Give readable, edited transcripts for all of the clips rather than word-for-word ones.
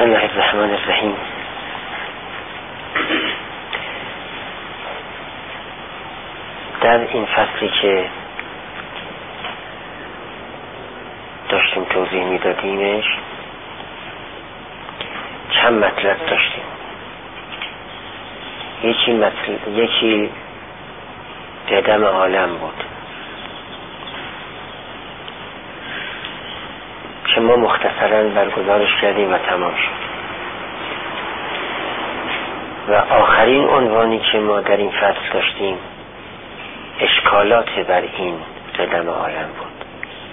بسم الله الرحمن الرحیم. در این فصلی که داشتیم توضیح میدادیمش چند مطلب داشتیم. یکی قدم عالم بود که ما مختصراً برگزارش کردیم و تمام شد. و آخرین عنوانی که ما در این فصل داشتیم اشکالات بر این قدم عالم بود،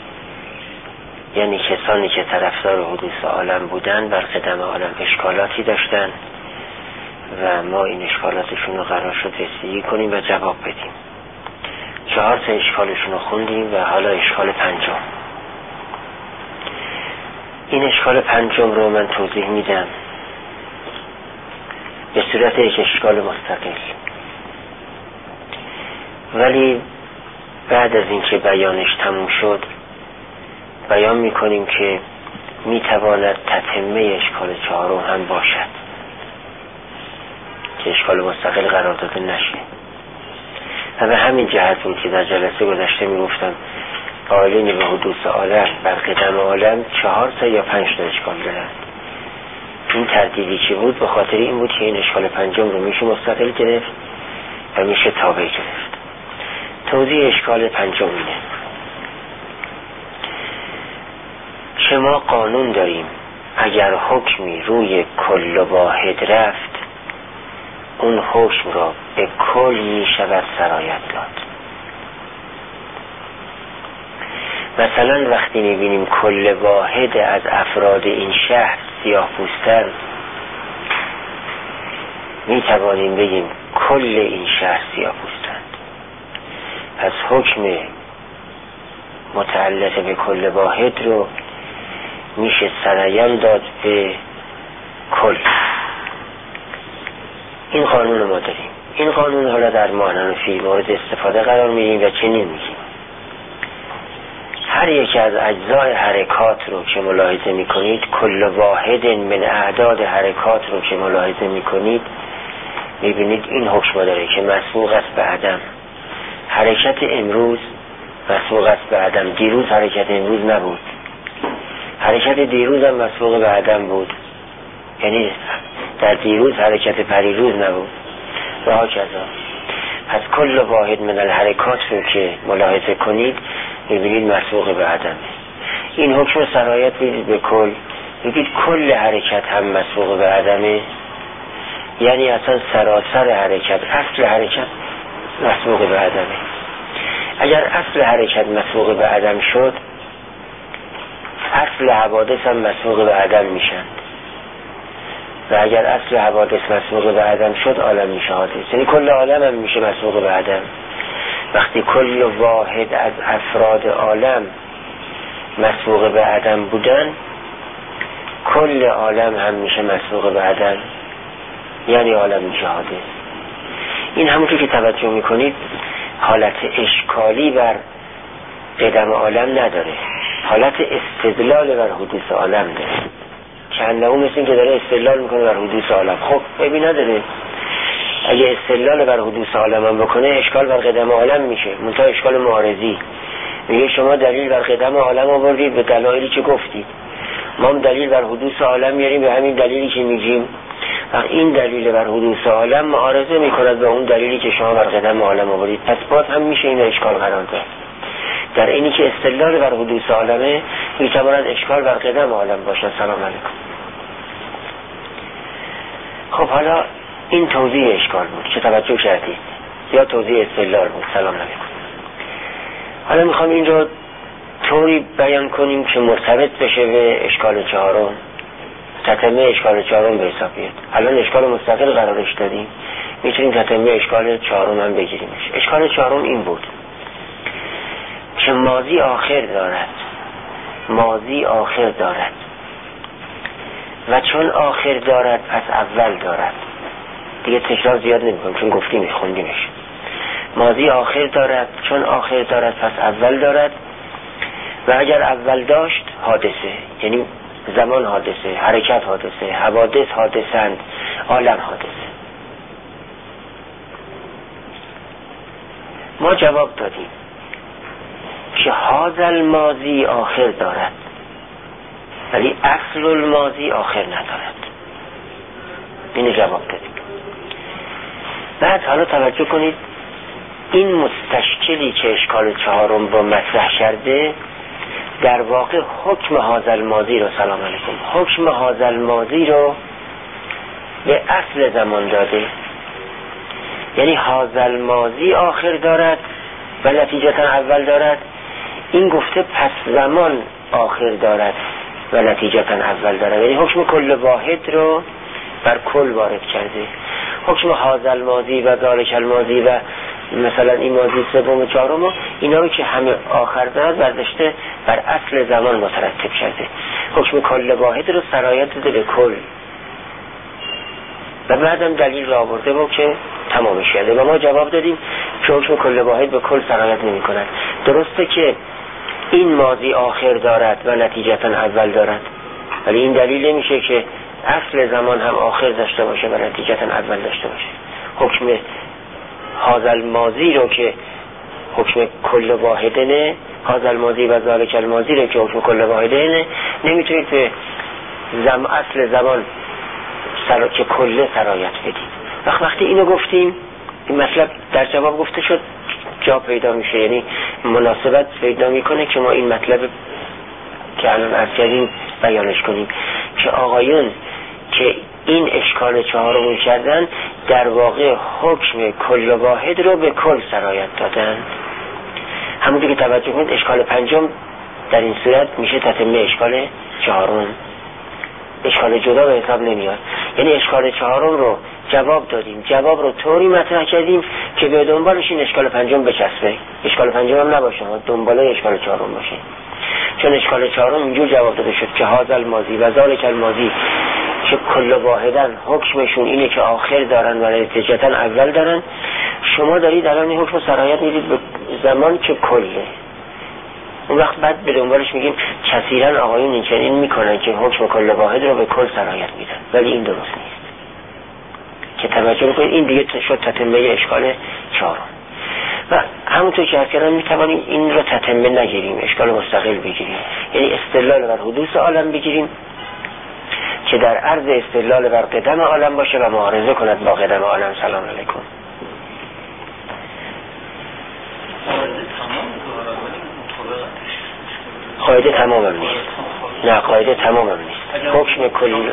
یعنی کسانی که طرفدار حدوث عالم بودن بر قدم عالم اشکالاتی داشتن و ما این اشکالاتشون رو قرار شد رسیدگی کنیم و جواب بدیم. 4 اشکالشون رو خوندیم و حالا اشکال 5. این اشکال 5 رو من توضیح میدم به صورت یک اشکال مستقل، ولی بعد از اینکه بیانش تموم شد بیان میکنیم که میتواند تتمه اشکال 4 هم باشد که اشکال مستقل قرار داده نشه. و به همین جهت بود که در جلسه گذشته میگفتم قائلین به حدوث عالم بر قدم عالم 4 یا 5 اشکال دارند. این ترتیبی که بود به خاطر این بود که این اشکال 5 رو میشه مستقل گرفت و میشه تابع گرفت. توضیح اشکال 5 اینه که ما قانون داریم اگر حکمی روی کل و واحد رفت اون حکم را به کل می شود سرایت داد. مثلا وقتی میبینیم کل واحد از افراد این شهر سیاه پوستن میتوانیم بگیم کل این شهر سیاه پوستند، پس حکم متعلق به کل واحد رو میشه سرایت داد به کل. این قانون ما داریم. این قانون حالا در معنی مورد استفاده قرار میدیم و چنین میگیم هر یکی از اجزای حرکات رو که ملاحظه میکنید، کل واحد من اعداد حرکات رو که ملاحظه میکنید میبینید این حکم داره که مسبوق است به عدم. حرکت امروز مسبوق است به عدم. دیروز حرکت امروز نبود، حرکت دیروز هم مسبوق به عدم بود، یعنی در دیروز حرکت پریروز نبود و هاکذا. پس کل واحد من الحرکات رو که ملاحظه کنید میبینید مسبوق به عدمه. این حکم سرایت بدید به کل، میبینید کل حرکت هم مسبوق به عدمه، یعنی اصلا سراسر حرکت، اصل حرکت مسبوق به عدمه. اگر اصل حرکت مسبوق به عدم شد اصل حوادث هم مسبوق به عدم میشن و اگر اصل حوادث مسبوق به عدم شد عالم میشه حادث، یعنی کل عالم هم میشه مسبوق به عدم. وقتی کل واحد از افراد عالم مسبوق به عدم بودن کل عالم هم میشه مسبوق به عدم، یعنی عالم میشه حادث. این همونطور که توجه میکنید حالت اشکالی بر قدم عالم نداره، حالت استدلال بر حدوث عالم داره. چند مثل این که داره استدلال میکنه بر حدوث عالم. خب ببین نداره، اگه استدلال بر حدوث عالم هم بکنه اشکال بر قدم عالم میشه، منتها اشکال معارضی. میگه شما دلیل بر قدم عالم آوردید به دلایلی که گفتید، ما هم دلیل بر حدوث عالم میاریم به همین دلیلی که میگیم، و این دلیل بر حدوث عالم معارضه میکند به اون دلیلی که شما بر قدم عالم آوردید، پس باز هم میشه این اشکال قرار داد. در اینی که استدلال بر حدوث عالمه میتواند اشکال بر قدم عالم باشد. سلام علیکم. خب حالا این توضیح اشکال بود که توجه کردید، یا توضیح استدلال بود. سلام علیکم. حالا میخوام این رو طوری بیان کنیم که مرتبط بشه به اشکال 4، تتمه اشکال 4 به حساب بیاد. الان اشکال مستقل قرارش دادیم، میتونیم تتمه اشکال 4 هم بگیریمش. اشکال 4 این بود که ماضی آخر دارد، ماضی آخر دارد و چون آخر دارد پس اول دارد. دیگه تکرار زیاد نمی‌کنم چون گفتیم خوندیمش. ماضی آخر دارد، چون آخر دارد پس اول دارد و اگر اول داشت حادثه، یعنی زمان حادثه، حرکت حادثه، حوادث حادثند، عالم حادثه. ما جواب دادیم که هذا الماضی آخر دارد ولی اصل الماضی آخر ندارد. اینو جواب دادیم. بعد حالا توجه کنید، این مستشکلی که اشکال چهارم با مطرح کرده در واقع حکم هذا الماضی رو، سلام علیکم، حکم هذا الماضی رو به اصل زمان داده. یعنی هذا الماضی آخر دارد و نتیجتا اول دارد. این گفته پس زمان آخر دارد و نتیجتا اول دارد. یعنی حکم کل واحد رو بر کل وارد کرده. حکم هذا الماضی و ذالک الماضی و مثلا این ماضی سوم و چهارم، اینا رو که همه آخر دارد برداشته بر اصل زمان مترتب کرده. حکم کل واحد رو سرایت داده به کل و بعدم دلیل را آورده بود که تمامش کرده. و ما جواب دادیم که حکم کل واحد به کل سرایت نمی کند. درسته که این ماضی آخر دارد و نتیجتا اول دارد، ولی این دلیل نمیشه که اصل زمان هم آخر داشته باشه و نتیجتا اول داشته باشه. حکم هذا الماضی رو که حکم کل واحده نه، هذا الماضی و ذالک الماضی رو که حکم کل واحده نه، نمیتونید به اصل زمان که کل سرایت بدید. وقتی اینو گفتیم، این مطلب در جواب گفته شد، جا پیدا میشه، یعنی مناسبت پیدا میکنه که ما این مطلب که الان عرض کردیم بیانش کنیم که آقایون که این اشکال چهارم کردن در واقع حکم کل واحد رو به کل سرایت دادن. همونطور که توجه کنید اشکال پنجم در این صورت میشه تتمه اشکال چهارم، اشکال جدا به حساب نمیاد. یعنی اشکال چهارم رو جواب دادیم، جواب رو طوری مطرح کردیم که به دنبالش این اشکال پنجم بچسبه، اشکال پنجم هم نباشه، دنباله اشکال چهارم باشه. چون اشکال چهارم اینجور جواب داده شد که هذا الماضی و ذالک الماضی که کل واحدن حکمشون اینه که آخر دارن و نتیجتا اول دارن، شما دارید الان این حکم سرایت میدید به زمان که کله. اون وقت بعد به دنبالش میگیم کثیرا آقایون این چنین میکنن که حکم کل واحد رو به کل سرایت میدن، ولی این درست نیست. که توجه بکنید این دیگه شد تتمه اشکال چهارم. و همونطور که عرض کردم میتوانیم این رو تتمه نگیریم، اشکال مستقل بگیریم، یعنی استدلال بر حدوث عالم بگیریم که در عرض استدلال بر قدم عالم باشه و معارضه کند با قدم عالم. سلام علیکم. قاعده تمام هم نیست. نه قاعده تمام هم نیست. حکم کلی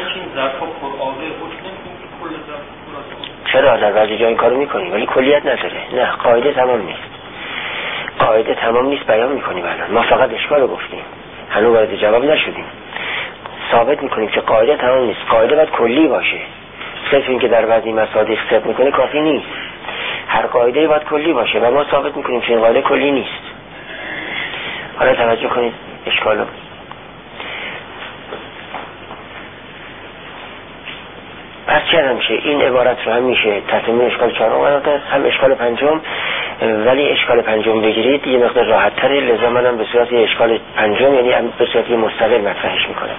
چرا در بعضی جا این کارو میکنیم ولی کلیت نداره. نه قاعده تمام نیست. قاعده تمام نیست بیان میکنیم الان. ما فقط اشکال رو گفتیم، هنوز وارد جواب نشدیم. ثابت میکنیم که قاعده تمام نیست، قاعده باید کلی باشه. صرف این که در بعضی مصادیق ثبت میکنه کافی نیست، هر قاعده باید کلی باشه و ما ثابت میکنیم که این قاعده کلی نیست. حالا توجه کنید اشکالو. پس چرا میشه این عبارت رو هم میشه تتمه اشکال چهارم هم اشکال پنجم، ولی اشکال پنجم بگیرید یه مقدار راحت تره، لذا منم به صورت اشکال پنجم یعنی به صورت مستقل مطرحش میکنم.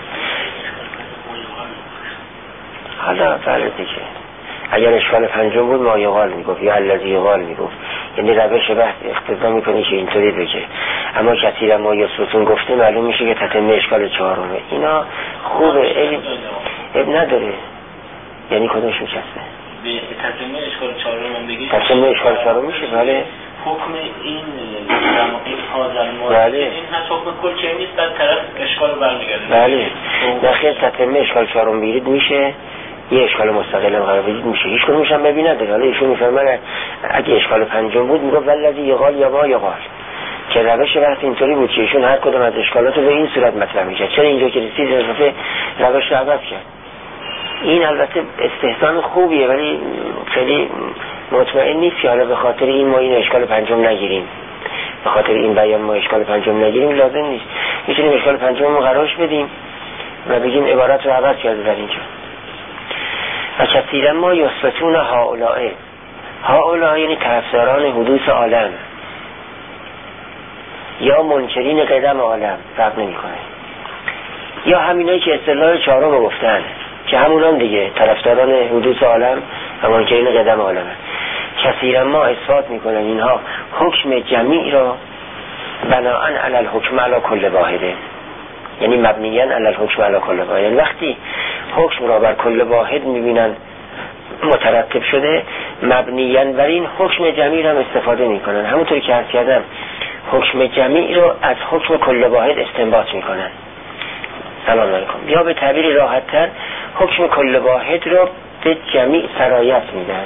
حالا بله دیگه، اگر اشکال پنجم بود ما یقال میگفت یا الذی یقال میگفت، یعنی روش بحث اقتضا میکنه که اینطوری بگه. اما کثیرا ما یا ستون گفته معلوم میشه که تتمه اشکال چهارمه. اینا خوبه، اب نداره. یعنی کدومش میچسبه؟ به تتمه اشکال چهارم بگید. تتمه اشکال چهارم میشه. بله. حکم این حاضر ماضی بله. این هست حکم کل چه نیست، در طرف اشکال برمیگرده. بله. نخیر تتمه اشکال چهارم بگیرید میشه، یه اشکال مستقل هم قرار بدید میشه. هیچ کدومش هم ببین نداره. حالا ایشون میفرمه اگه اشکال پنجم بود میگه والذی یقال یا ما یقال، که روش بحث اینطوری بود که ایشون هر کدوم از اشکالات رو به این صورت مطرح میشه. چرا اینجا که رسید اضافه روش رو عوض کرد. این البته استحسان خوبیه ولی خیلی مطمئن نیست که حالا به خاطر این ما این اشکال پنجم نگیریم، به خاطر این بیان ما اشکال پنجم نگیریم لازم نیست. میتونیم اشکال پنجم رو قرارش بدیم و بگیم عبارت رو عوض کرده در اینجا. و کثیرا ما یثبتون هؤلاء یعنی طرفداران حدوث عالم یا منکرین قدم عالم، فرق نمیکنه. یا همینایی که اصطلاح چهارم رو گفتن که همونان دیگه طرفداران حدوث عالم و منکرین قدم عالم کثیرا ما اثبات میکنن اینها حکم جمیع را بناءً علی الحکم علی کل واحده، یعنی مبنیاً علی الحکم علی کل واحد، یعنی وقتی حکم را بر کل واحد میبینن مترتب شده مبنیاً بر این حکم جمیع را استفاده میکنن. همونطوری که عرض کردم حکم جمیع رو از حکم کل واحد استنباط میکنن. سلام علیکم. یا به تعبیر راحت‌تر حکم کل واحد رو به جمیع سرایت میدن.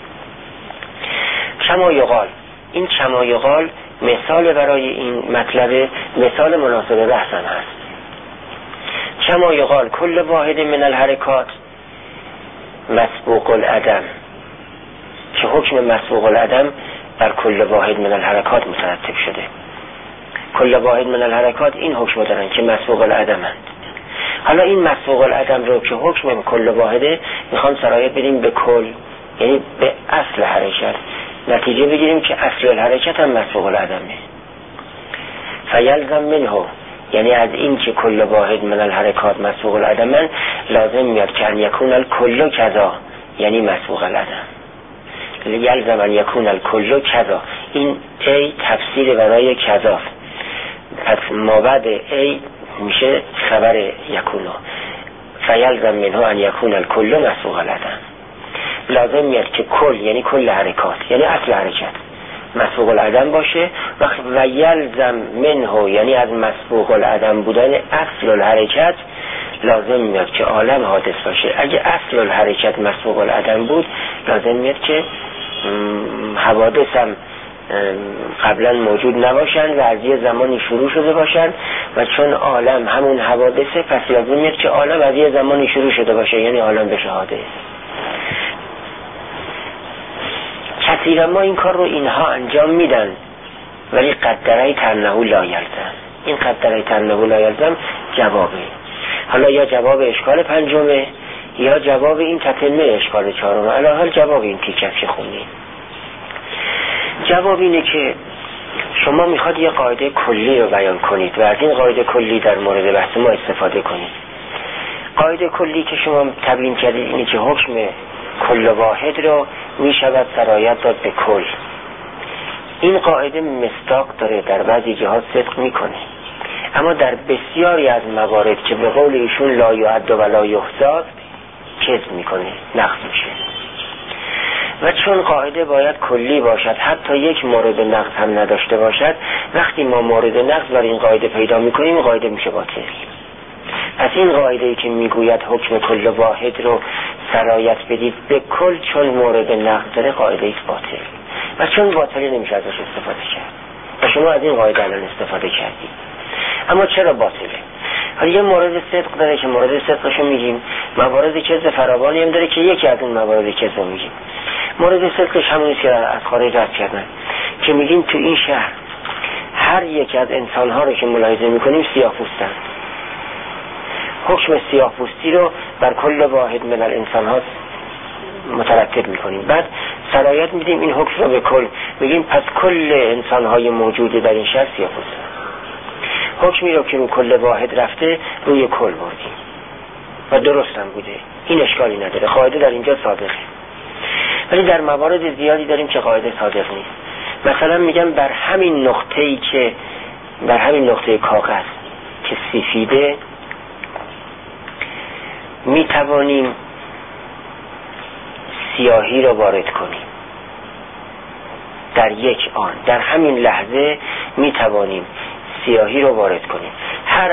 کما یقال، این کما یقال مثال برای این مطلب مثال مناسب بحث هم هست. کما یقال کل واحد من الحرکات مسبوق العدم، که حکم مسبوق العدم بر کل واحد من الحرکات مترتب شده. کل واحد من الحرکات این حکم دارن که مسبوق العدمند. حالا این مسبوق العدم رو که حکم کل واحده میخوام سرایت بدیم به کل، یعنی به اصل حرکت، نتیجه بگیریم که اصل الحرکت هم مسبوق العدمه. فیلزم منه، یعنی از این که کل واحد من الحرکات مسبوق العدمن لازم میاد که ان یکون الکل کذا، یعنی مسبوق العدم. یلزم ان یکون الکل کذا، این ای تفسیر برای کذا، پس ما بعد ای میشه خبر یکونا. فیلزم منه ان یکون الکل مسبوق العدم، لازم میاد که کل یعنی کل حرکات یعنی اصل حرکت مسبوق العدم باشه. و یلزم منه یعنی از مسبوق العدم بودن اصل الحرکت لازم میاد که عالم حادث باشه. اگه اصل الحرکت مسبوق العدم بود لازم میاد که حوادث هم قبلا موجود نباشن و از یه زمانی شروع شده باشن، و چون عالم همون حوادثه پس لازم میاد که عالم از یه زمانی شروع شده باشه، یعنی عالم بشه حادث. کثیرا ما این کار رو اینها انجام میدن، ولی قدره تنهو لا یلزم. این قدره تنهو لا یلزم جوابه، حالا یا جواب اشکال پنجمه یا جواب این تتمه اشکال چهارمه. الان جواب این تیکه که خوندیم جواب اینه که شما میخواد یه قاعده کلی رو بیان کنید و از این قاعده کلی در مورد بحث ما استفاده کنید. قاعده کلی که شما تبیین کردید اینه که حکم کل واحد رو میشود سرایت داد به کل. این قاعده مصداق داره، در بعضی جهات صدق میکنه، اما در بسیاری از موارد که به قول ایشون لا یعد و لا یحصى کذب میکنه، نقض میشه. و چون قاعده باید کلی باشد حتی یک مورد نقض هم نداشته باشد، وقتی ما مورد نقض بر این قاعده پیدا میکنیم این قاعده میشه باطل. پس این قاعده‌ای که میگوید حکم کل واحد رو سرایت بدید به کل چون مورد نقض داره قاعده ایست باطل، و چون باطلی نمیشه ازش استفاده کرد و شما از این قاعده الان استفاده کردید. اما چرا باطله؟ حالا یه مورد صدق داره که مورد صدقشو میگیم، موارد کذب فراوانی هم داره که یکی از اون موارد کذب میگیم. مورد صدقش همونیست که از خارج رد کردن، که میگیم تو این شهر هر یک از انسانها رو که ملاحظه میکنیم سیاه‌پوستن. حکم سیاه‌پوستی رو بر کل واحد من الانسان ها مترتب میکنیم، بعد سرایت میدیم این حکم رو به کل، میگیم پس کل انسان های موجود در این شهر سیاه‌پوستن. حکمی رو که رو کل واحد رفته روی کل بردیم و درست هم بوده، این اشکالی نداره، قاعده در اینجا صادقه. ولی در موارد زیادی داریم که قاعده صادق نیست. مثلا میگم بر همین نقطه‌ای که بر همین نقطه کاغذ که سفیده می توانیم سیاهی را وارد کنیم. در یک آن، در همین لحظه می توانیم سیاهی را وارد کنیم. هر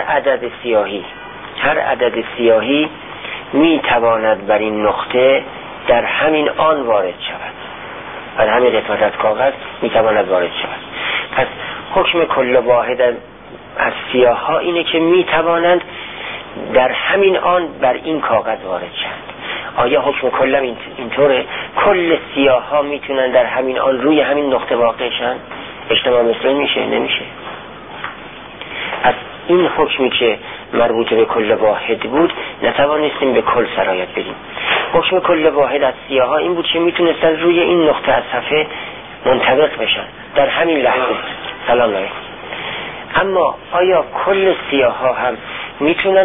عدد سیاهی می تواند بر این نقطه در همین آن وارد شود، بر همین قسمت از کاغذ می تواند وارد شود. پس حکم کل واحد از سیاه ها اینه که می توانند در همین آن بر این کاغذ وارد شد. آیا حکم کلم اینطوره؟ کل سیاه ها میتونن در همین آن روی همین نقطه واقع شن؟ اجتماع مثلی میشه؟ نمیشه. از این حکمی که مربوط به کل واحد بود نتوانستیم به کل سرایت بدیم. حکم کل واحد از سیاه ها این بود که میتونستن روی این نقطه از صفحه منطبق بشن در همین لحظه. سلام علیکم. اما آیا کل سیاه ها هم میتونن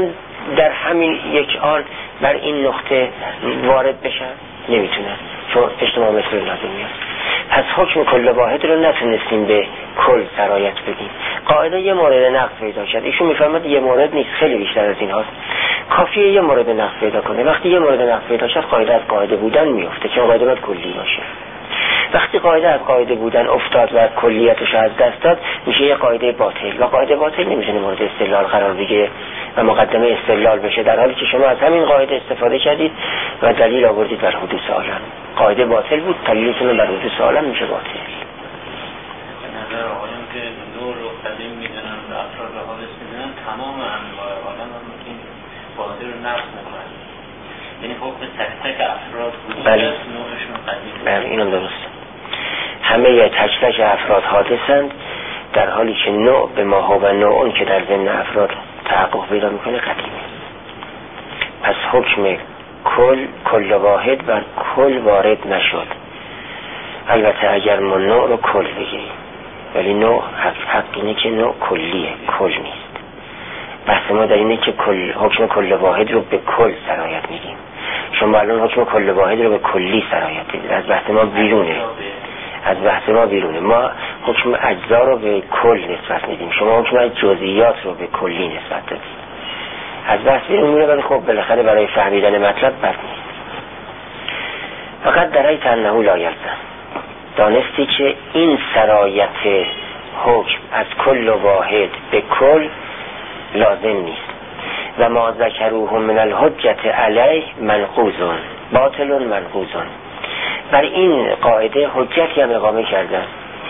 در همین یک آن بر این نقطه وارد بشن؟ نمیتونن، چون اجتماع مثل لازم میاد. پس حکم کل واحد رو نتونستیم به کل سرایت بدیم. قاعده یه مورد نقض پیدا کرد، ایشون میفهمد یه مورد نیست، خیلی بیشتر از این هاست، کافیه یه مورد نقض پیدا کنه. وقتی یه مورد نقض پیدا شد قاعده از قاعده بودن میفته، چون قاعده باید کلی باشه. وقتی قاعده از قاعده بودن افتاد و کلیتش از دست داد، میشه یه قاعده باطل، و قاعده باطل نمیتونه مورد استدلال قرار بگیره و مقدمه استدلال بشه، در حالی که شما از همین قاعده استفاده کردید و دلیل آوردید بر حدوث عالم. قاعده باطل بود، دلیلتون بر حدوث عالم میشه باطل. به نظر آقایون که نور رو قدیم میدونن و افراد رو حادث میدونن، تمام انواع عالم هم این قاعده رو نقض میکنن، یعنی حکم تک تک افراد بود نورشون قدیم. بله اینم درسته، همه تک تک افراد حادثند، در حالی که نوع به ما هو و نوعون که در ضمن افراد تحقق پیدا میکنه قدیمه. پس حکم کل واحد بر کل وارد نشد. البته اگر ما نوع رو کل بگیریم، ولی نوع حق اینه که نوع کلیه، کل نیست. بحث ما در اینه که حکم کل واحد رو به کل سرایت میدیم. شما الان حکم کل واحد رو به کلی سرایت میدید، از بحث ما بیرونه، از بحث ما بیرونه. ما حکم اجزا رو به کل نسبت میدیم، شما حکم جزئیات رو به کلی نسبت دادید، از بحث بیرون میره. ولی خب بالاخره برای فهمیدن مطلب بد نیست. فقط درایت انه لا یلزم، دانستی که این سرایت حکم از کل واحد به کل لازم نیست. و ما ذکروه من الحجت علیه منقوضون باطل منقوضون. بر این قاعده حجتی هم اقامه کردن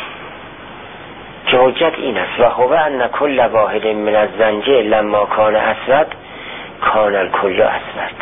که حجت این است: و هو ان کل واحد من الزنج لما کان اسود کان الکل اسود.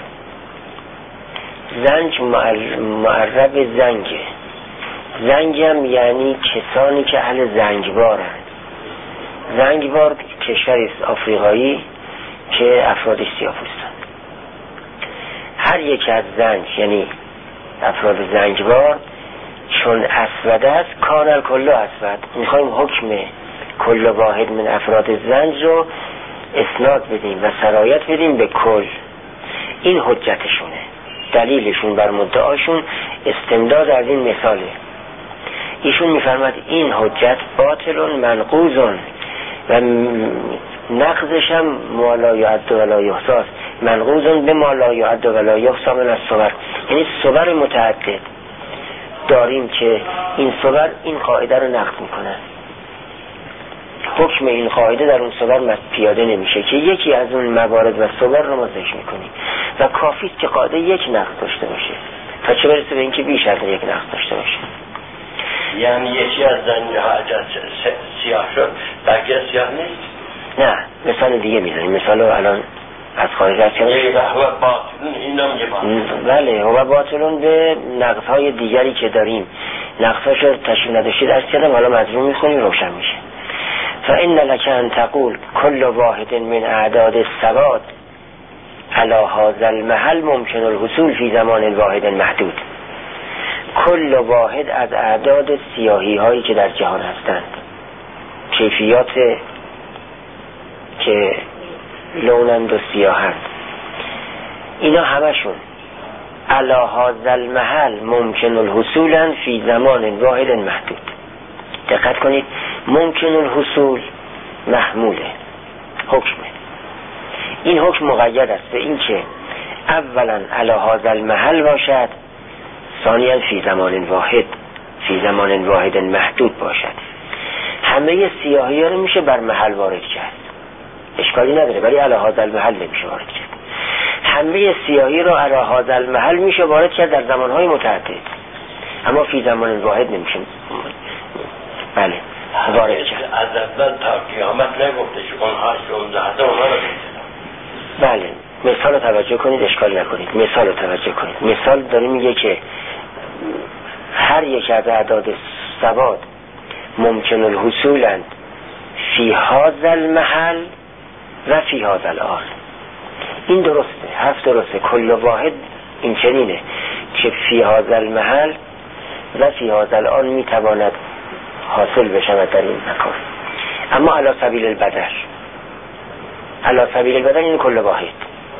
زنج معرب زنگه، زنگم یعنی کسانی که اهل زنگبارند. زنگبار کشوری است آفریقایی که افرادش سیاه‌پوستند. هر یک از زنج یعنی افراد زنگبار چون اسود است کان الکل اسود. میخوایم حکم کل واحد من افراد زنج رو اسناد بدیم و سرایت بدیم به کل. این حجتشونه، دلیلشون بر مدعاشون استمداد از این مثاله. ایشون میفرماد این حجت باطل منقوض و نقضش هم ما لا یعد و لا یحصی، منقوض به ما لا یعد و لا یحصی من الصور. یعنی صور متعدد داریم که این صور این قاعده رو نقض میکنن، حکم این قاعده در اون صور پیاده نمیشه که یکی از اون موارد و صور رو ما ذکر میکنیم و کافیست که قاعده یک نقض داشته باشه، تا چه برسه به اینکه بیش از یک نقض داشته باشه. یعنی یکی از زنجها سیاه شد بقیه سیاه نیست؟ نه، مثال دیگه میزنیم، مثال رو الان از خارج از کنیم. هو باطلون اینم یه باطلون. بله، هو باطلون به نقضهای دیگری که داریم، نقضهاش رو تشریح نداشتید ارز کردم، حالا مضمون میخونیم روشن میشه. فإن لك أن تقول كل واحد من أعداد السواد على هذا المحل ممکن الحصول في زمان واحد محدود. کل واحد از اعداد سیاهی هایی که در جهان هستند، کیفیات که لونند و سیاهند، اینا همشون على هذا المحل ممکن الحصول فی زمان واحد محدود. دقت کنید، ممکن الحصول محموله، حکمه. این حکم مقید است به این که اولا علی هذا المحل باشد، ثانیا فی زمان واحد، فی زمان واحد محدود باشد. همه سیاهی ها رو میشه بر محل وارد کرد، اشکالی نداره، ولی علی هذا المحل نمیشه وارد کرد. همه سیاهی رو علی هذا المحل میشه وارد کرد در زمانهای متعدد، اما فی زمان واحد نمیشه بله وارد کرد. از اول تا قیامت نگفته اونها 16 اونها رو بله. مثال رو توجه کنید، اشکال نکنید، مثال رو توجه کنید. مثال داره میگه که هر یک از اعداد سواد ممکن الحصولند فی هذا المحل و فی هذا الآن. این درسته، حرف درسته، کل واحد این چنینه که فی هذا المحل و فی هذا الآن میتواند حاصل بشود در این مکان، اما علی سبیل البدل، علی سبیل البدل این کل واحد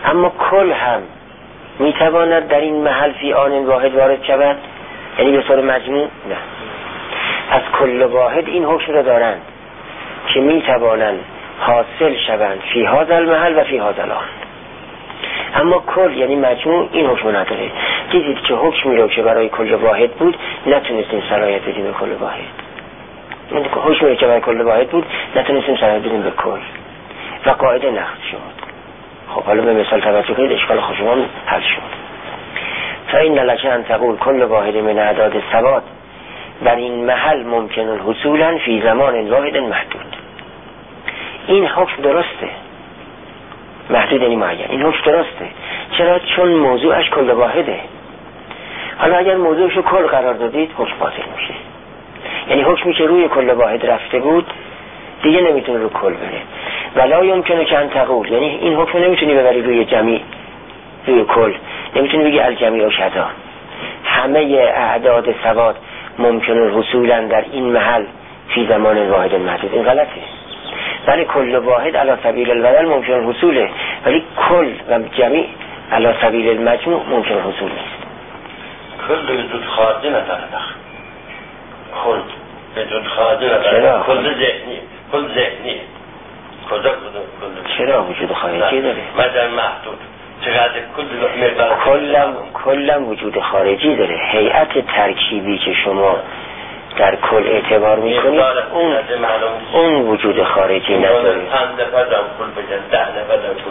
اما کل هم میتواند در این محل فی آن واحد وارد شود، یعنی به طور مجموع نه. از کل واحد این حکم را دارند که میتوانند حاصل شوند فی هذا المحل و فی هذا الآن، اما کل یعنی مجموع این حکم نداره. دیدید که حکمی رو که برای کل واحد بود نتونستیم سرایت بدیم به کل واحد، حکمی که برای کل واحد بود نتونستیم سرایت بدیم به کل و قاعده نقض شد. خب حالا به مثال توجه کنید، اشکال خشومان حل شد. فإن لك أن تقول كل واحد من اعداد الثبات در این محل ممکن الحصول فی زمان واحد محدود. این حکم درسته، محدود یعنی معین. این حکم درسته. چرا؟ چون موضوعش کل واحده. حالا اگر موضوعشو کل قرار دادید حکم باطل میشه، یعنی حکمی که روی کل واحد رفته بود دیگه نمیتونه رو کل بره. ولا یمکنه که ان تقول، یعنی این حکم نمیتونی ببری روی جمعی، روی کل نمیتونی بگی الجمعی و کذا همه اعداد ثبات ممکن الحصول در این محل فی زمان واحد محدود. این غلطه. ولی کل واحد علی سبیل البدل ممکن الحصوله، ولی کل و جمعی علی سبیل المجموع ممکن الحصول نیست. کل وجود خارجی نداره، کل وجود خارجی نداره، کل ذهنی، کل ذهنی کجا چرا وجود خارجی داره؟ مثلا محدود چقدر کل کلم وجود خارجی داره. هیئت ترکیبی که شما در کل اعتبار میکنید اون وجود خارجی نداره. 5 نفر در کل بگن، 10 نفر در کل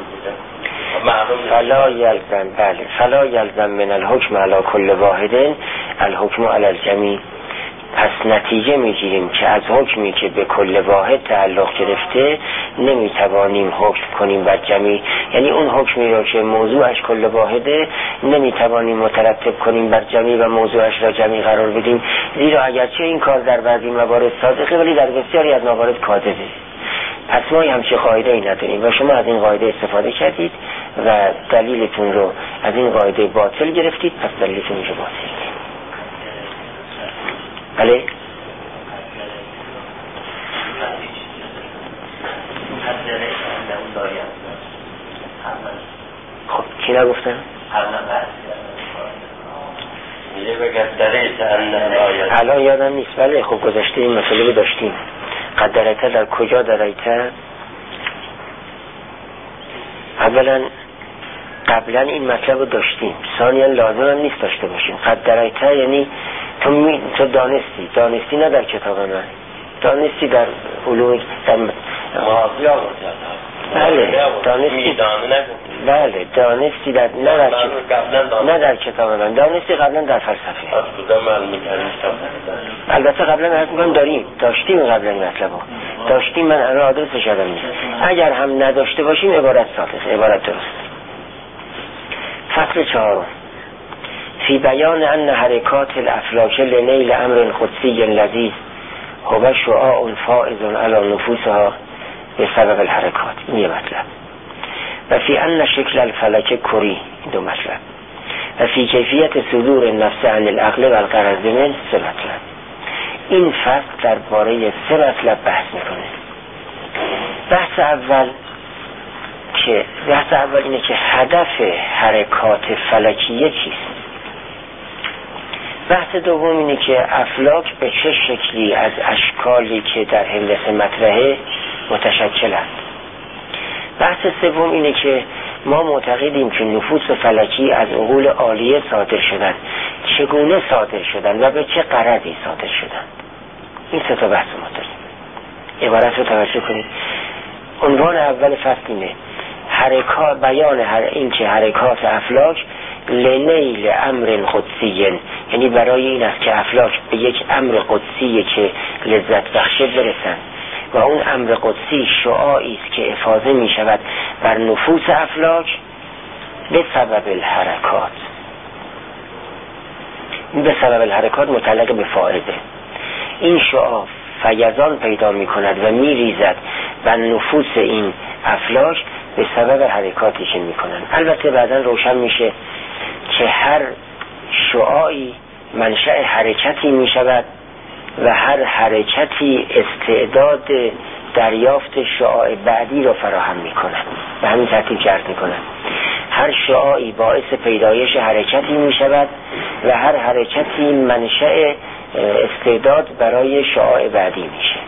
بگن. فلا یلزم من الحکم علی کل واحد الحکم علی الجمیع. پس نتیجه میگیریم که از حکمی که به کل واحد تعلق گرفته نمیتوانیم حکم کنیم بر جمعی، یعنی اون حکمی رو که موضوعش کل واحده نمیتوانیم مترتب کنیم بر جمعی و موضوعش را جمعی قرار بدیم، زیرا اگرچه این کار در بعضی موارد صادقه ولی در بسیاری از موارد کاذبه. پس ما همچین قاعده ای نداریم و شما از این قاعده استفاده کردید و دلیلتون رو از این قاعده باطل گرفتید، پس دلیلتون میشه باطل. بله؟ خب کی نگفتن؟ الان یادم نیست. بله خب گذشته این مسئله رو داشتیم. قدرته در کجا دریته؟ اولا قبلا این مطلب رو داشتیم، ثانیا لازم هم نیست داشته باشیم. قدرته یعنی تو دانستی نه در کتاب من، دانستی در علوم در ماضی آورده. بله دانستی، بله دانستی در نه در کتاب من، دانستی قبلا در فلسفه. از کجا معلوم می‌کنید؟ البته قبلا عرض می‌کنم داشتیم قبلا این مطلبو داشتیم، من الان آدرسش یادم نیست. اگر هم نداشته باشیم عبارت صادقه، عبارت درست. فصل 4 فی بیان ان حرکات الافلاک لنیل امر قدسی لذیذ هو شعاع فائز علی نفوسها به سبب الحرکات. این یه مطلب. و فی ان شکل الفلک کری، این دو مطلب. و فی کیفیت صدور النفس عن العقل و الغرض من، 3 مطلب. این فصل درباره 3 مطلب بحث میکنه. بحث اول اینه که هدف حرکات فلکیه چیست. بحث دوم اینه که افلاک به چه شکلی از اشکالی که در هندسه مطرحه متشکلند. بحث سوم اینه که ما معتقدیم که نفوس فلکی از عقول عالیه صادر شدند، چگونه صادر شدند و به چه غرضی صادر شدند. این 3 تا بحث ما داریم. عبارت رو توجه کنید. عنوان اول فصل اینه بیان این که حرکات افلاک لنیل امر قدسی، یعنی برای این است که افلاک به یک امر قدسی که لذت بخشه برسند و اون امر قدسی شعاعی است که افاضه می شود بر نفوس افلاک به سبب الحرکات. به سبب الحرکات متعلق به فائده. این شعاع فیضان پیدا می کند و می ریزد بر نفوس این افلاک به سبب حرکاتی که می کنند. البته بعداً روشن میشه که هر شعاعی منشأ حرکتی می شود و هر حرکتی استعداد دریافت شعاع بعدی را فراهم می کند. به همین ترتیب که عرض می کنند هر شعاعی باعث پیدایش حرکتی می شود و هر حرکتی منشأ استعداد برای شعاع بعدی میشه.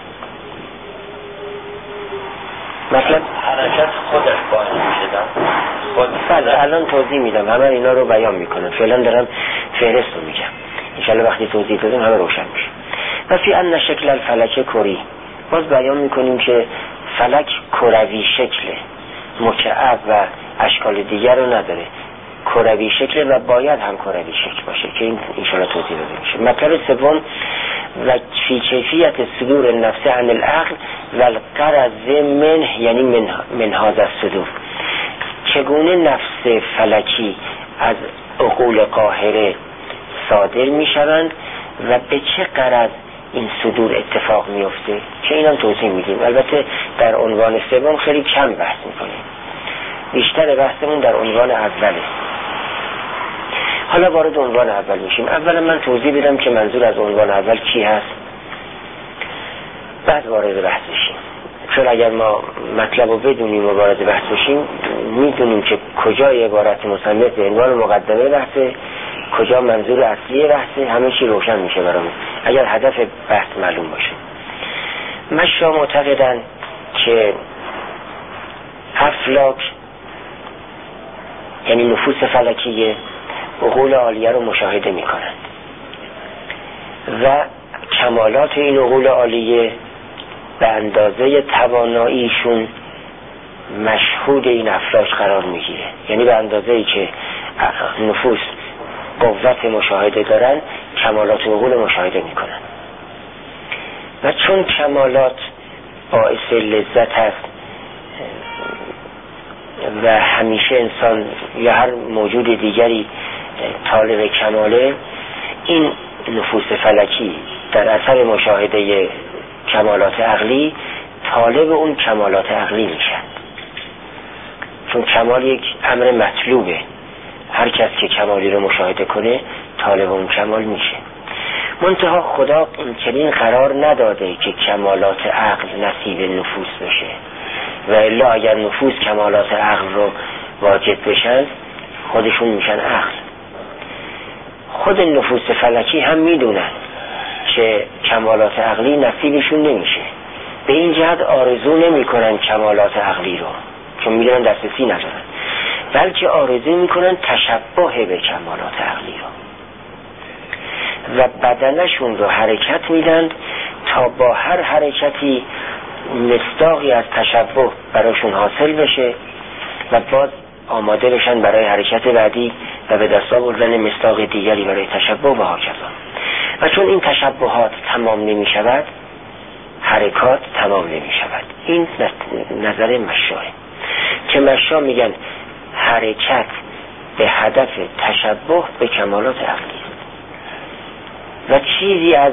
مثلا حرکت خودش باعث میشه بله الان توضیح میدم، همه اینا رو بیان میکنم، فعلا دارم فهرست رو میگم، انشالله وقتی توضیح دادم همه روشن میشه. و فی ان شکل الفلک کری، باز بیان میکنیم که فلک کروی شکله، مکعب و اشکال دیگر رو نداره، کروی شکله و باید هم کروی شکل باشه که این انشالله توضیح داده میشه. مطلب سوم و فی کیفیت صدور النفس عن العقل و القرض منه، یعنی من هذا الصدور، چگونه نفس فلکی از عقول قاهره صادر می شوند و به چه غرض این صدور اتفاق می افته که اینم توضیح میدیم. البته در عنوان سوم خیلی کم بحث میکنیم، بیشتر بحثمون در عنوان اوله. حالا وارد عنوان اول میشیم. اولا من توضیح بدم که منظور از عنوان اول چی هست، بعد وارد بحث بشیم. چون اگر ما مطلب رو بدونیم و وارد بحث بشیم میدونیم که کجا عبارت مصنف به عنوان مقدمه بحثه، کجا منظور اصلی بحثه، همه چی روشن میشه برامون اگر هدف بحث معلوم باشه. مشا معتقدن که افلاک یعنی نفوس فلکیه عقول عالیه رو مشاهده میکنند و کمالات این عقول عالیه به اندازه تواناییشون مشهود این افلاک قرار میگیره، یعنی به اندازه ای که نفوس قوت مشاهده دارن کمالات عقول مشاهده میکنن و چون کمالات باعث لذت هست و همیشه انسان یا هر موجود دیگری طالب کماله، این نفوس فلکی در اثر مشاهده کمالات عقلی طالب اون کمالات عقلی میشن، چون کمال یک امر مطلوبه، هر کس که کمالی رو مشاهده کنه طالب اون کمال میشه. منتها خدا این چنین قرار نداده که کمالات عقل نصیب نفوس بشه و الا اگر نفوس کمالات عقل رو واجد بشن خودشون میشن عقل. خود نفوس فلکی هم میدونن که کمالات عقلی نصیبشون نمیشه، به این جهت آرزو نمی کنن کمالات عقلی رو چون میدونن دسترسی ندارن، بلکه آرزو میکنن تشبه به کمالات عقلی رو و بدنشون رو حرکت میدن تا با هر حرکتی مصداقی از تشبه براشون حاصل بشه و باز آماده بشن برای حرکت بعدی و به دست آوردن مصداق دیگری برای تشبه و هاکذا. و چون این تشبهات تمام نمی شود حرکات تمام نمی شود. این نظر مشاه که مشاه میگن حرکت به هدف تشبه به کمالات عقلی و چیزی از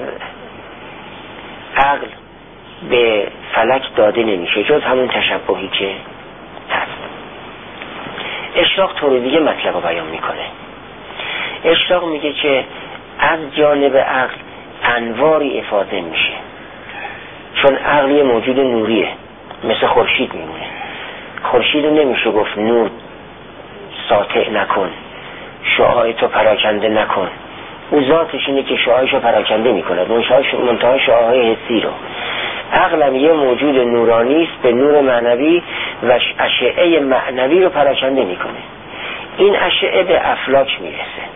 عقل به فلک داده نمیشه جز همون تشبهی که هست. اشراق طور دیگه مطلب رو بیان میکنه. اشراق میگه که از جانب عقل انواری افاضه میشه، چون عقل یه موجود نوریه، مثل خورشید میمونه. خورشید رو نمیشه گفت نور ساطع نکن، شعاع تو پراکنده نکن، او ذاتش اینه که شعاعشو پراکنده میکنه، منتها شعاع حسی رو. عقلم یه موجود نورانی است به نور معنوی و اشعه معنوی رو پراکنده میکنه. این اشعه به افلاک میرسه،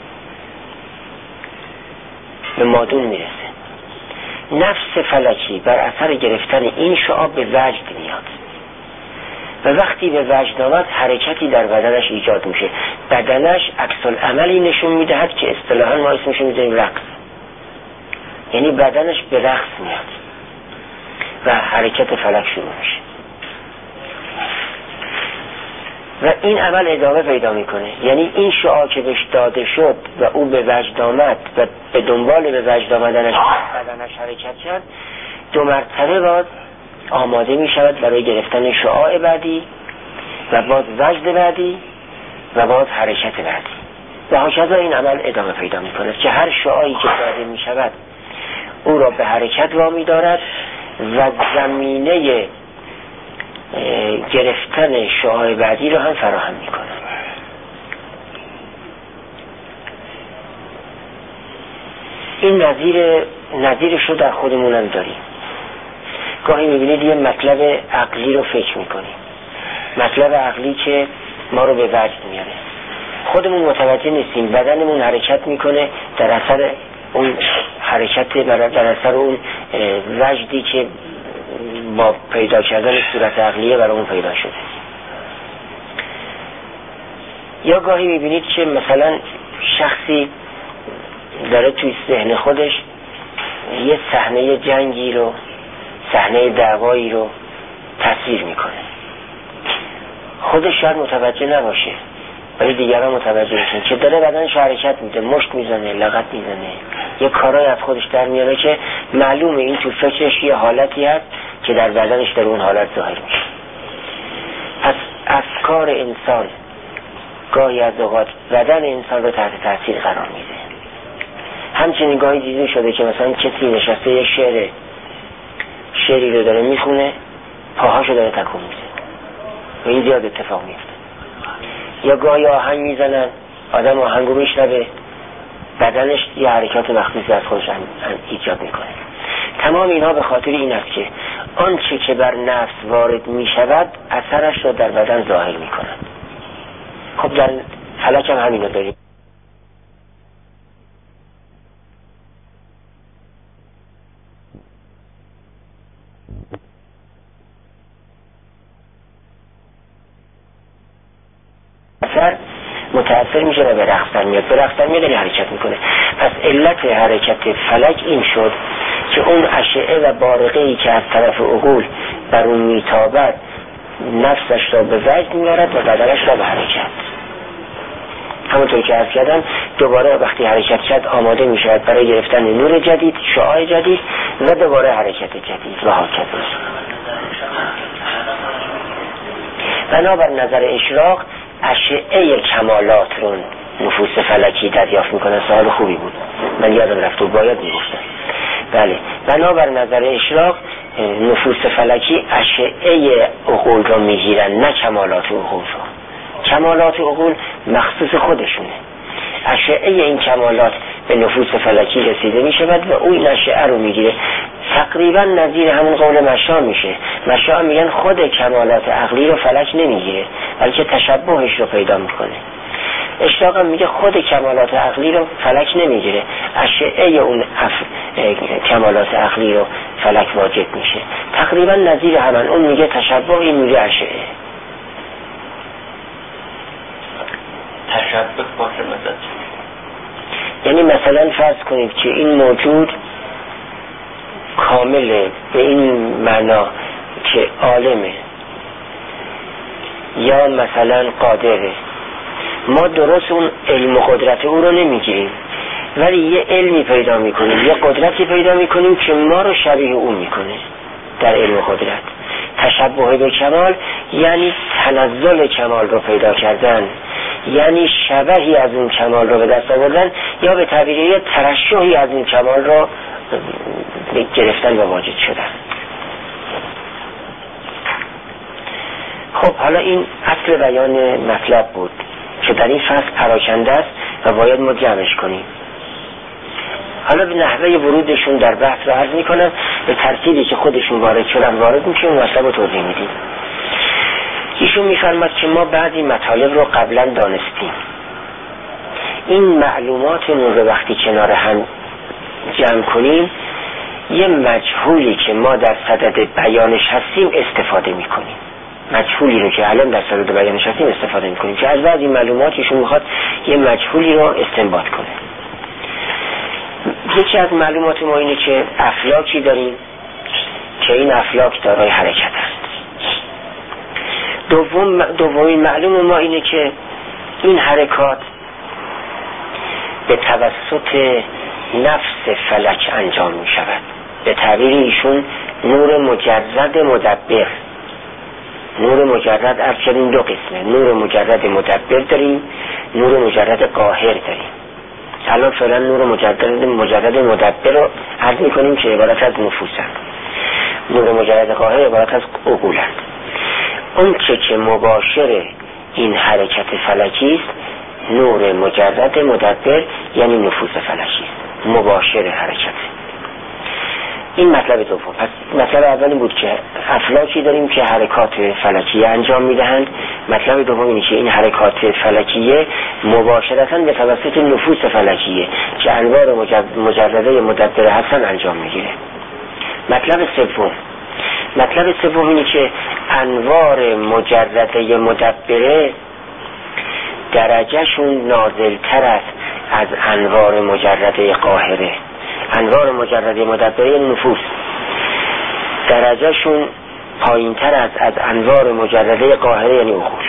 به مادون میرسه. نفس فلکی بر اثر گرفتن این شعاع به وجد میاد و وقتی به وجد آمد حرکتی در بدنش ایجاد میشه. بدنش عکس العملی نشون میدهد که اصطلاحاً ما اسمش میذاریم رقص، یعنی بدنش به رقص میاد و حرکت فلک شروع میشه و این عمل ادامه پیدا میکنه. یعنی این شعاع که بهش داده شد و او به وجد آمد و به دنبال به وجد آمدنش بدنش حرکت کرد، دو مرتبه باز آماده میشود برای گرفتن شعاع بعدی و باز وجد بعدی و باز حرکت بعدی و هاکذا این عمل ادامه پیدا میکنه که هر شعاعی که داده میشود او را به حرکت وامی دارد و زمینه گرفتن شعاع بعدی رو هم فراهم میکنه. این نظیرش رو در خودمونم داریم. گاهی میبینید یه مطلب عقلی رو فکر میکنیم، مطلب عقلی که ما رو به وجد میاره، خودمون متوجه نیستیم، بدنمون حرکت میکنه در اثر اون حرکت، در اثر اون وجدی که با پیدا کردن صورت عقلیه برامون پیدا شده. یا گاهی میبینید که مثلا شخصی داره توی ذهن خودش یه صحنه جنگی رو، صحنه دعوایی رو تصویر میکنه، خودش شاید متوجه نباشه ولی دیگران متوجه میشن که داره بدنش حرکت میده، مشت میزنه، لغت میزنه، یه کارای از خودش در میاره که معلومه این تو فکرش یه حالتی هست که در بدنش در اون حالت ظاهر میشه. پس افکار انسان گاهی از اوقات بدن انسان رو تحت تاثیر قرار میده. همچنین گاهی دیده شده که مثلا کسی نشسته یه شعری رو داره میخونه، پاهاشو داره تکون میده و این زیاد اتفاق میفته. یا گاهی آهنگ میزنن، آدم آهنگو میشنوه، بدنش یه حرکات مخصوصی از خودش ایجاد میکنه. تمام اینها به خاطر این است که آنچه که بر نفس وارد میشود اثرش را در بدن ظاهر میکنه. خب در فلک هم همین رو داریم. متأثر میشه و به رقص در میاد، به رقص در میاد یعنی حرکت میکنه. پس علت حرکت فلک این شد که اون اشعه و بارقه‌ای که از طرف عقول بر اون میتابد نفسش را به وجد میارد و بدنش را به حرکت. همونطور که عرض کردم دوباره وقتی حرکت شد آماده میشود برای گرفتن نور جدید، شعاع جدید و دوباره حرکت جدید و هاکذا. بنابر نظر اشراق اشعه کمالات رو نفوس فلکی دریافت میکنه. سوال خوبی بود، من یادم رفت و باید میگفتم. بله، بنابر نظر اشراق نفوس فلکی اشعه عقول رو میگیرن، نه کمالات عقول رو. کمالات عقول مخصوص خودشونه، اشعه این کمالات به نفوس فلکی رسیده میشود و اون اشعه رو میگیره. تقریبا نظیر همون قول مشا میشه. مشا میگن خود کمالات عقلی رو فلک نمیگیره بلکه تشبهش رو پیدا میکنه. اشراق هم میگه خود کمالات عقلی رو فلک نمیگیره، اشعه اون کمالات عقلی رو فلک واجد میشه. تقریبا نظیر همون، اون میگه تشبه، این میگه اشعه. تشبه باشه مثلا، یعنی مثلا فرض کنید که این موجود کامله به این معنا که عالمه یا مثلا قادره، ما درست اون علم و قدرت او رو نمیگیریم ولی یه علمی پیدا میکنیم، یه قدرتی پیدا میکنیم که ما رو شبیه اون میکنه در علم و قدرت. تشبه به کمال یعنی تنزل کمال رو پیدا کردن، یعنی شبهی از اون کمال رو به دست آوردن، یا به تعبیر ترشحی از اون کمال رو گرفتن و واجد شدن. خب حالا این اصل بیان مطلب بود که در این فصل پراکنده است و باید ما جمعش کنیم. حالا به نحوه ورودشون در بحث رو عرض میکنم، به ترتیبی که خودشون وارد شدن وارد میشون و مطلب رو توضیح میدیم. ایشون میفرماد که ما بعضی مطالب رو قبلا دانستیم، این معلوماتمون رو وقتی کنار هم جمع کنیم یه مجهولی که ما در صدد بیانش هستیم استفاده میکنیم. مجهولی رو که الان در صدد بیانش هستیم استفاده میکنیم که از بعضی معلوماتشون میخواد یه مجهولی رو استنباط کنه. یکی از معلومات ما اینه که افلاکی داریم که این افلاک دارای حرکت است. دومین معلوم ما اینه که این حرکات به توسط نفس فلک انجام می شود. به تعبیر ایشون نور مجرد مدبر. نور مجرد از چنین دو قسمه، نور مجرد مدبر داریم، نور مجرد قاهر داریم. الان فعلا نور مجرد مدبر رو عرض می کنیم که عبارت از نفوسند، نور مجرد قاهر عبارت از عقولند. اون که مباشر این حرکت فلکی است نور مجرد مدبر، یعنی نفوس فلکی است. مباشر حرکت. این مطلب دوم. پس مطلب اول این بود که افلاکی داریم که حرکات فلکیه انجام میدهند. مطلب دوم اینه که این حرکات فلکیه مباشرتاً به توسط نفوس فلکیه که انوار مجرده مدبره هستن انجام میگیره. مطلب سوم اینه که انوار مجرده مدبره درجهشون نازلتر است از انوار مجرده قاهره. انوار مجرده مدبره نفوس درجهشون پایینتر است از انوار مجرده قاهره یعنی عقول.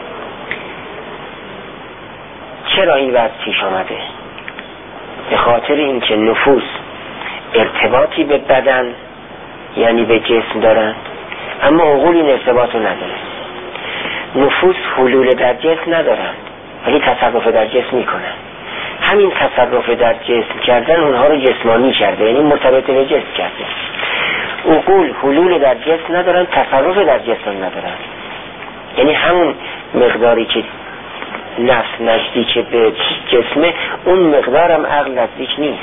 چرا این وضع پیش آمده؟ به خاطر اینکه نفوس ارتباطی به بدن یعنی به جسم دارن، اما عقول این ارتباط رو نداره. نفوس حلول در جسم ندارن ولی تصرف در جسم میکنن. همین تصرف در جسم کردن اونها رو جسمانی کرده، یعنی مرتبط به جسم کرده. عقول حلول در جسم ندارن، تصرف در جسم ندارن. یعنی همون مقداری که نفس نزدیک به جسمه اون مقدارم عقل نزدیک نیست.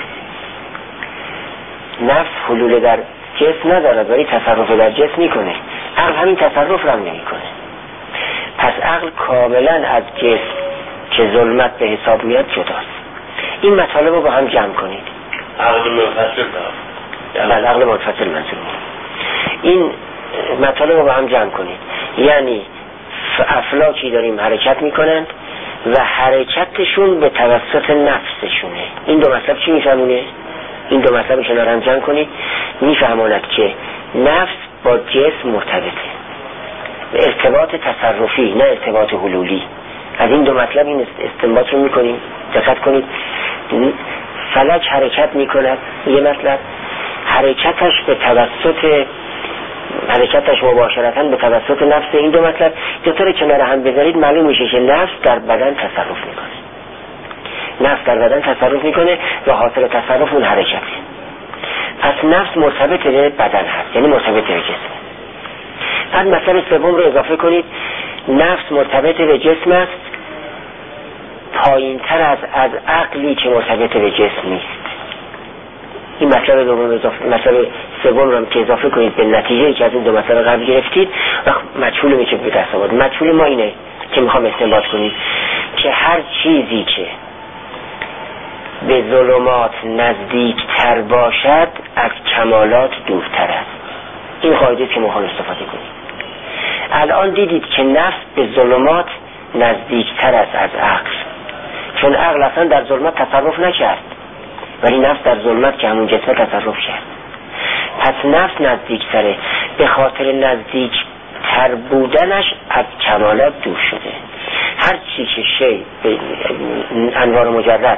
نفس حلول در جسم نداره ولی تصرف در جسم میکنه. عقل همین تصرف رو هم نمیکنه. پس عقل کاملا از جسم که ظلمت به حساب میاد جداست. این مطالب رو با هم جمع کنید. عقل منفصل بله، عقل منفصل منظور. این مطالب رو با هم جمع کنید. یعنی افلاکی داریم حرکت میکنند و حرکتشون به توسط نفسشونه. این دو مطلب چی میفهمونه؟ این دو مطلب کنار هم جمع کنید. میفهماند که نفس با جسم مرتبطه، ارتباط تصرفی نه ارتباط حلولی. از این دو مطلب این استنباط رو میکنیم. دقت کنید، فلک حرکت میکند، یه مطلب حرکتش مباشرتاً به توسط نفس. این دو مطلب دوتا رو کنار هم بذارید معلوم میشه که نفس در بدن تصرف میکنه. و حاصل تصرف اون حرکته. پس نفس مرتبط به بدن هست، یعنی مرتبط به جسم. بعد مطلب سوم رو اضافه کنید. نفس مرتبط به جسم است پایین تر از عقلی که مرتبط به جسم نیست. این مطلب سوم رو که اضافه کنید به نتیجه‌ای که از این دو مطلب قبل گرفتید و مجهول میشه به دست آورد. مجهول ما اینه که میخوام استنباط کنیم که هر چیزی که به ظلمات نزدیک تر باشد از کمالات دورتر است. این قاعده که میخوام استفاده کنیم. الان دیدید که نفس به ظلمات نزدیک تر است از عقل، چون عقل اصلا در ظلمت تصرف نکرد ولی نفس در ظلمت که همون جسم تصرف کرد. پس نفس نزدیک تره، به خاطر نزدیک تر بودنش از کمالات دور شده. هر چی که انوار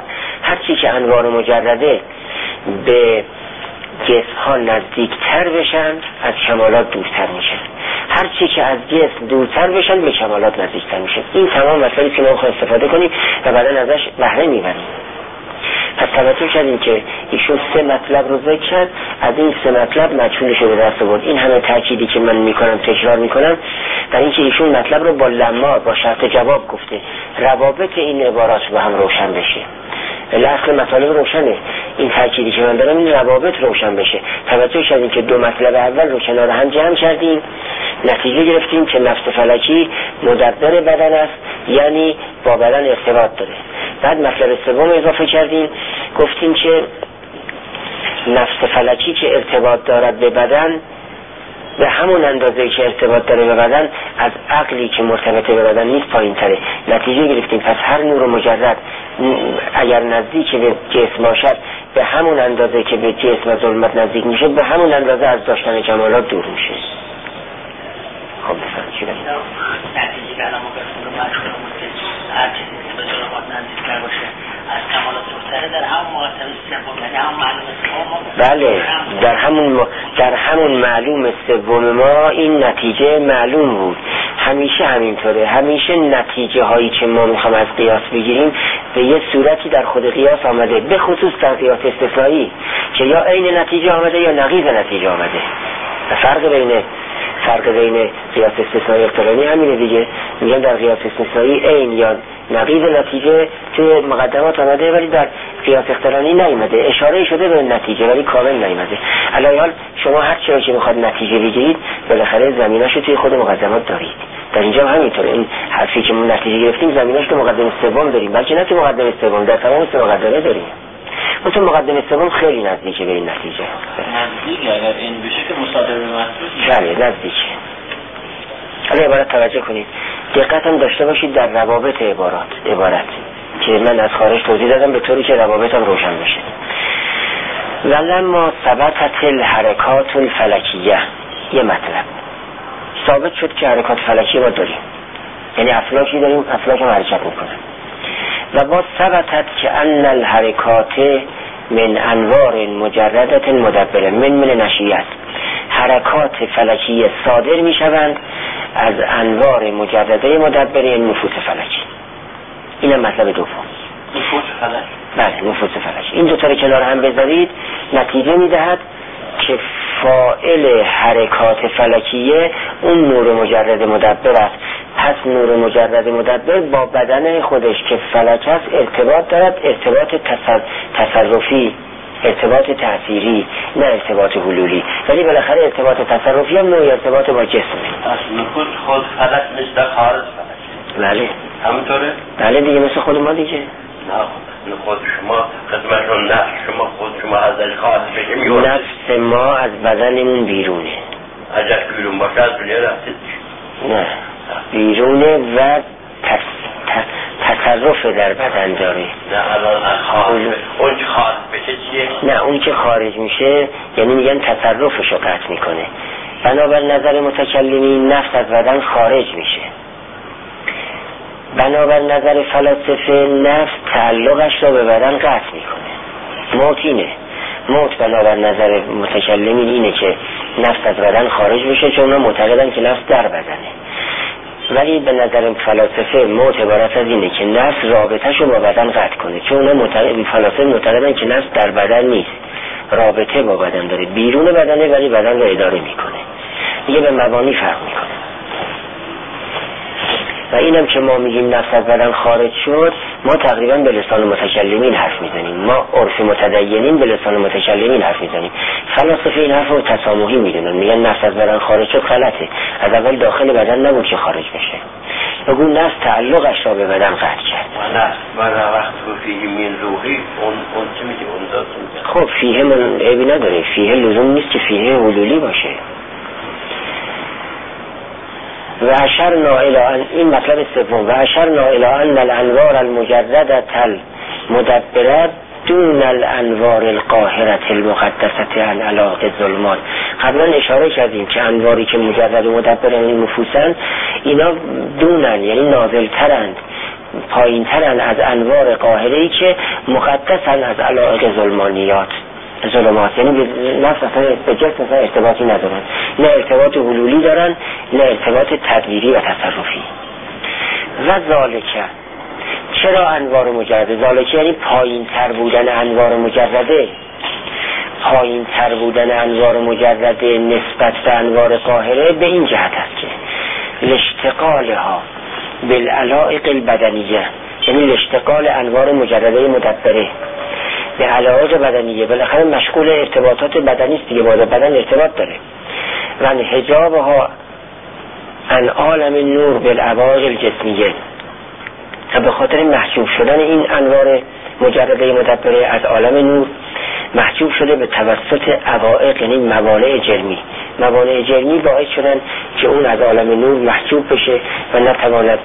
مجرده به جسم ها نزدیک تر بشن از کمالات دورتر میشن. هر چی که از جسم دورتر بشن به کمالات نزدیکتر میشن. این تمام مطلبی که ما میخوایم استفاده کنیم و بعدا ازش بهره میبریم. پس توجه کردیم که ایشون 3 مطلب رو ذکر کرد، از این 3 مطلب مجهولش رو به دست آورد. این همه تأکیدی که من میکنم تکرار میکنم در اینکه ایشون مطلب رو با لما با شرط جواب گفته، روابط این عبارات با هم روشن بشه. اصل مطالب روشنه، این تأکیدی که من دارم این روابط روشن بشه. توجه کردیم که 2 مطلب اول رو کنار هم جمع کردیم، نتیجه گرفتیم که نفس فلکی مدبر بدن است، یعنی با بدن ارتباط داره. بعد مطلب سوم اضافه کردیم، گفتیم که نفس فلکی که ارتباط دارد به بدن به همون اندازه که ارتباط داره به بدن از عقلی که مرتبط به بدن نیست پایین تره. نتیجه گرفتیم پس هر نور مجرد اگر نزدیک به جسم باشد به همون اندازه که به جسم و ظلمت نزدیک میشه به همون اندازه از داشتن کمالات دور میشه. خب بفرمایید چی دارید؟ نتیجه که الان ما بخونم هر چیزی که به ظلمات نزدیک باشه از کمالات دورتره در همون مرتبه سوم، یعنی همون معلوم سوم. بله، در همون معلوم سوم ما این نتیجه معلوم بود. همیشه همینطوره. همیشه نتیجه هایی که ما میخوام از قیاس بگیریم به یه صورتی در خود قیاس آمده، به خصوص در قیاس استثنایی که یا عین نتیجه آمده یا نقیض نتیجه آمده. فرق فرق بین قیاس استثنایی و اقترانی همینه دیگه. میگن در قیاس استثنایی عین یا نقیض نتیجه توی مقدمات آمده ولی در قیاس اقترانی نیامده، اشاره شده به نتیجه ولی کامل نیامده. علاوه حال شما هر چیزی که میخواد نتیجه بگیرید بالاخره زمینه‌شو توی خود مقدمات دارید. در اینجا همینطوره. این حرفی که ما نتیجه گرفتیم زمینه‌اش تو مقدمه سوم داریم، بلکه نه تو مقدمه سوم، در تمام سه مقدمه داریم. ما تو مقدمه سوم خیلی نزدیکه به این نتیجه. نزدیکه اگر این بشه که مصادره به مطلوب. بله نزدیکه. حالا عبارت توجه کنید، دقت هم داشته باشید در روابط عبارت که من از خارج توضیح دادم به طوری که روابط هم روشن بشه. ولما ثبتت الحرکات الفلکیه، یه مطلب ثابت شد که حرکات فلکی ما داریم، یعنی افلاکی داریم، افلاک هم حرکت میکنن. و با ثبتت که ان الحرکات من انوار مجردت مدبره من نشیت، حرکات فلکی صادر میشوند از انوار مجرده مدبره نفوس فلکی. اینم مطلب دوم. نفوس فلک؟ بله نفوس فلکی. این دوتا رو کنار هم بذارید نتیجه میدهد که فاعل حرکات فلکیه اون نور مجرد مدبر است. پس نور مجرد مدبر با بدن خودش که فلک است ارتباط دارد، ارتباط تصرفی، ارتباط تأثیری، نه ارتباط حلولی، ولی بالاخره ارتباط تصرفی هم نوع ارتباط با جسمه. از نفوس خود فلک مثل خارج فلک. بله همونطوره؟ بله دیگه مثل خود ما دیگه. نه خود شما خدمتون نفس شما خود شما ازش خواهد بشه میگوید نفس ما از بدنمون بیرونه. اگر بیرون باشه از دنیا رفتید؟ نه بیرونه و تصرف در بدن داره. نه الان اون که خارج بشه چیه؟ نه اون که خارج میشه یعنی میگن تصرفشو قطع میکنه. بنابر نظر متکلمین نفس از بدن خارج میشه. بنابر نظر فلاسفه نفس تعلقش را به بدن قطع میکنه. موت اینه. موت بنابر نظر متکلمین اینه که نفس از بدن خارج بشه، چون اونا معتقدن که نفس در بدنه. ولی به نظر فلاسفه موت عبارت از اینه که نفس رابطه‌شو با بدن قطع کنه، چون اونا فلاسفه معتقدن که نفس در بدن نیست، رابطه با بدن داره، بیرون بدنه ولی بدن رو اداره میکنه. دیگه به مبانی فرق میکنه. و اینم که ما میگیم نفس از بدن خارج شد، ما تقریبا به لسان متکلمین حرف میزنیم، ما عرف متدینین به لسان متکلمین حرف میزنیم. فلاسفه این حرف رو تسامحی میدونن، میگن نفس از بدن خارج شد غلطه، از اول داخل بدن نبود که خارج بشه. بگو نفس تعلقش را به بدن قطع کرد. و وقت فیه من روحی اون چه میگه؟ اون ذات میگه خب فیه من عیبی نداره، فیه لزوم نیست که فیه حلولی باشه. و اشرنا الی ان، این مطلب سوم، و اشرنا الی ان الانوار المجردة المدبرة دون الانوار القاهرة المقدسة عن علاق الظلمات. قبلا اشاره کردیم که انواری که مجرد و مدبر این نفوسن، اینا دونن یعنی نازلترند، پایینترند از انوار قاهره‌ای که مقدسن از علاق ظلمانیات، یعنی نفس اصلا به جسم اصلا ارتباطی ندارن، نه ارتباط حلولی دارن نه ارتباط تدبیری و تصرفی. و ذالکه، چرا انوار مجرده؟ ذالکه یعنی پایین تر بودن انوار مجرده، پایین تر بودن انوار مجرده نسبت به انوار قاهره به این جهت است که لاشتغالها بالعلائق البدنیه، یعنی لاشتغال انوار مجرده مدبره به علایق بدنیه، بالاخره مشغول ارتباطات بدنی است دیگه، با بدن ارتباط داره. و حجابها عن عالم نور بالعوائق الجسمیه، و به خاطر محجوب شدن این انوار مجرده مدبره از عالم نور محجوب شده به توسط عوائق، یعنی موانع جرمی. موانع جرمی باعث شدن که اون از عالم نور محجوب بشه و نتواند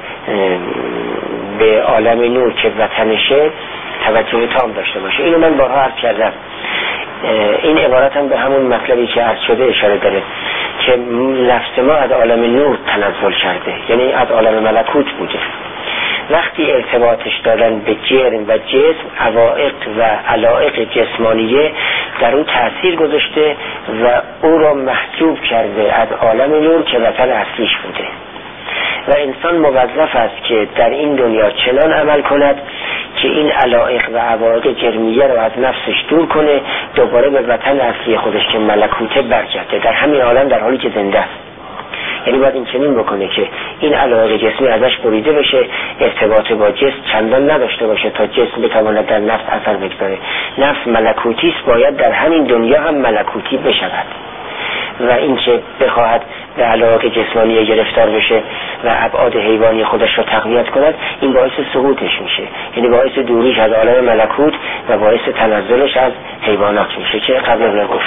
به عالم نور که وطنشه توجه تام داشته باشه. اینو من بارها عرض کردم. این عبارت هم به همون مطلبی که عرض شده اشاره داره که نفس ما از عالم نور تنزل کرده، یعنی از عالم ملکوت بوده. وقتی ارتباطش دادن به جرم و جسم، عوائق و علائق جسمانیه در اون تأثیر گذاشته و او را محجوب کرده از عالم نور که وطن اصلیش بوده. و انسان موظف است که در این دنیا چنان عمل کند که این علائق و عوائق جرمیه رو از نفسش دور کنه، دوباره به وطن اصلی خودش که ملکوته برگرده در همین عالم در حالی که زنده است. یعنی باید این چنین بکنه که این علاقه جسمی ازش بریده بشه، ارتباط با جسم چندان نداشته باشه تا جسم بتواند در نفس اثر بگذاره. نفس ملکوتی است، باید در همین دنیا هم ملکوتی بشود و این که بخواهد به علاقه جسمانی گرفتار بشه و ابعاد حیوانی خودش را تقویت کند، این باعث سقوطش میشه، یعنی باعث دوریش از عالم ملکوت و باعث تنزلش از حیوانات میشه که قبل از گفت.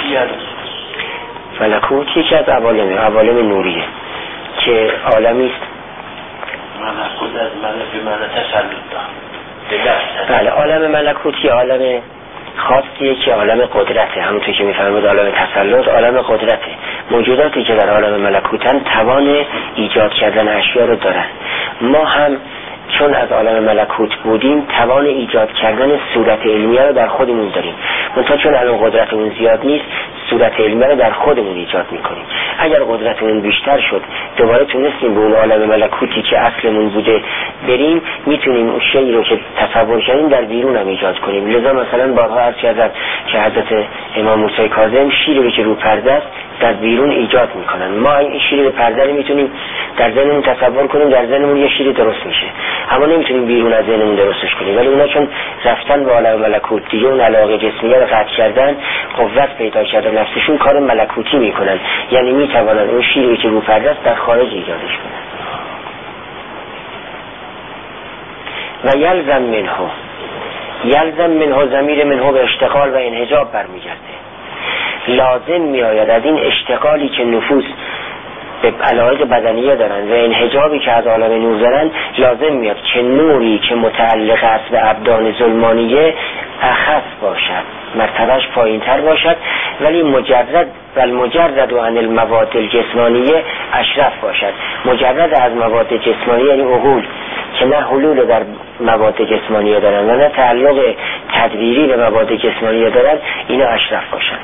ملکوت یکی از عوالم نوریه که عالمی است. ملکوت از معنی تسلط داره. بله، عالم ملکوتی عالم خاصیه که عالم قدرته، همونطور که میفرمود عالم تسلط عالم قدرته. موجوداتی که در عالم ملکوتن توان ایجاد کردن اشیا رو دارن. ما هم چون از عالم ملکوت بودیم توان ایجاد کردن صورت علمیه رو در خودمون داریم، منتها چون الان قدرتمون زیاد نیست صورت علمیه رو در خودمون ایجاد میکنیم. اگر قدرتمون بیشتر شد دوباره تونستیم به اون عالم ملکوتی که اصلمون بوده بریم، میتونیم اون شیئی رو که تصور کردیم در بیرون هم ایجاد کنیم. لذا مثلا بارها عرض کردم که حضرت امام موسی کاظم شیری رو که رو پرده است در بیرون ایجاد میکنن. ما این شیر به پرده رو میتونیم در ذهنمون تصور کنیم، در ذهنمون یه شیری درست میشه، اما نمیتونیم بیرون از ذهنمون درستش کنیم. ولی اونا چون رفتن به عالم ملکوت دیگه اون علاقه جسمیه رو قطع کردن، قوت پیدا کردن نفسشون کار ملکوتی میکنن، یعنی میتوانن اون شیری که رو پرده است در خارج ایجادش کنن. و یلزم منه ضمیر منه به اشتغال و انحجاب برمیگرده. لازم میآید از این اشتغالی که نفوس به علایق بدنیه دارن و انحجابی که از عالم نور دارن، لازم میاد که نوری که متعلق است به ابدان ظلمانیه اخف باشد، مرتبهش پایین تر باشد، ولی مجرد و عن المواد الجسمانیه اشرف باشد. مجرد از مواد جسمانی یعنی عقول که نه حلول در مواد جسمانیه دارن و نه تعلق تدبیری به مواد جسمانیه دارن، اینا اشرف باشن.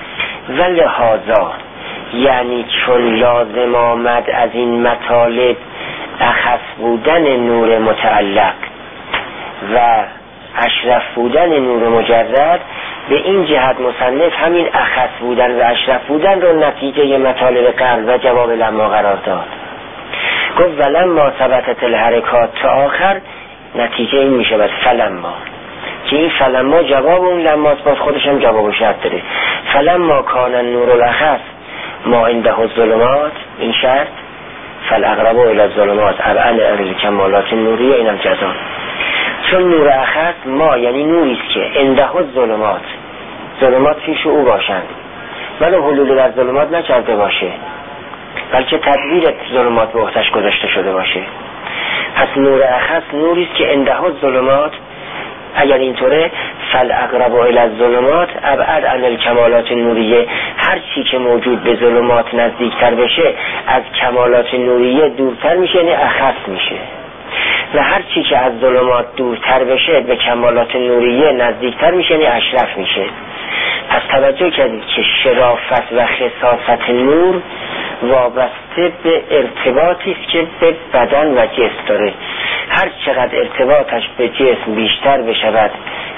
ولهذا یعنی چون لازم آمد از این مطالب اخف بودن نور متعلق و اشرف بودن نور مجرد، به این جهت مصنف همین اخف بودن و اشرف بودن رو نتیجه مطالب قبل و جواب لما قرار داد. گفت ولما ثبتت الحرکات تا آخر نتیجه این میشه بس فلما، که این فلما جواب اون لماست، باز خودش هم جواب و شرط داره. فلما کان النور الاخف ما عنده الظلمات، این شرط فالاقرب الى الظلمات ابعد عن الکمالات النوریه، اینم جزا. چون نور اخف ما یعنی نوریست که عنده الظلمات، ظلمات پیش او باشند ولی حلول در ظلمات نکرده باشه، بلکه تدبیر ظلمات به عهده‌اش گذاشته شده باشه. پس نور اخف نوریست که عنده الظلمات، اگر اینطوره فالاقرب الی الظلمات ابعد عن الکمالات نوریه، هر چی که موجود به ظلمات نزدیکتر بشه از کمالات نوریه دورتر میشه، یعنی اخف میشه، و هر چی که از ظلمات دورتر بشه به کمالات نوریه نزدیکتر میشه، یعنی اشرف میشه. پس توجه کردید که شرافت و خصاصت نور وابسته به ارتباطی است که به بدن و جسم داره. هر چقدر ارتباطش به جسم بیشتر بشود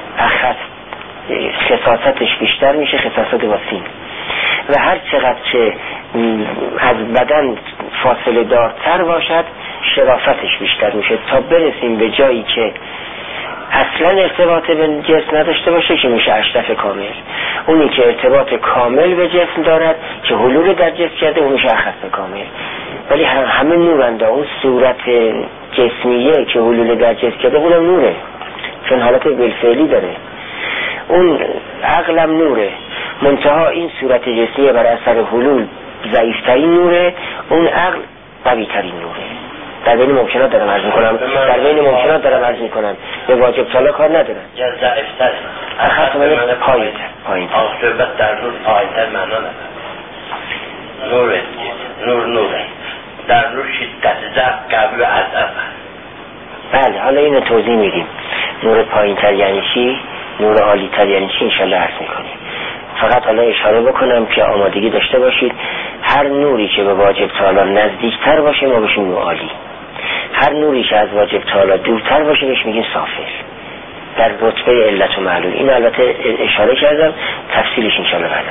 خصاصتش بیشتر میشه، خصاصت واسین، و هر چقدر که از بدن فاصله دارتر باشد شرافتش بیشتر میشه، تا برسیم به جایی که اصلا ارتباط به جسم نداشته باشه که میشه اشرف کامل. اونی که ارتباط کامل به جسم دارد که حلول در جسم کرده اون میشه اخف کامل. ولی همه نورند، اون صورت جسمیه که حلول در جسم کرده اونم نوره، چون حالت بالفعلی داره، اون عقلم نوره، منتها این صورت جسمیه بر اثر حلول ضعیفترین نوره، اون عقل قویترین نوره. در بین ممکنات دارم عرض میکنم، به واجب سالا کار ندارم. ضعیفتر اخص پایین آخرت در نور پایینتر معنا نداره. نوره در نور شدت ضعف قبل از اول. بله، حالا اینو توضیح میدیم. نور پایینتر یعنی چی، نور عالیتر یعنی چی، انشالله عرض میکنیم. فقط حالا اشاره بکنم که آمادگی داشته باشید. هر نوری که به واجب تعالی نزدیکتر باشه ما بهش میگیم عالی، هر نوری که از واجب تعالی دورتر باشه بهش میگیم سافل. در رتبه علت و معلول. این البته اشاره کردم، تفصیلش انشاءالله بعدا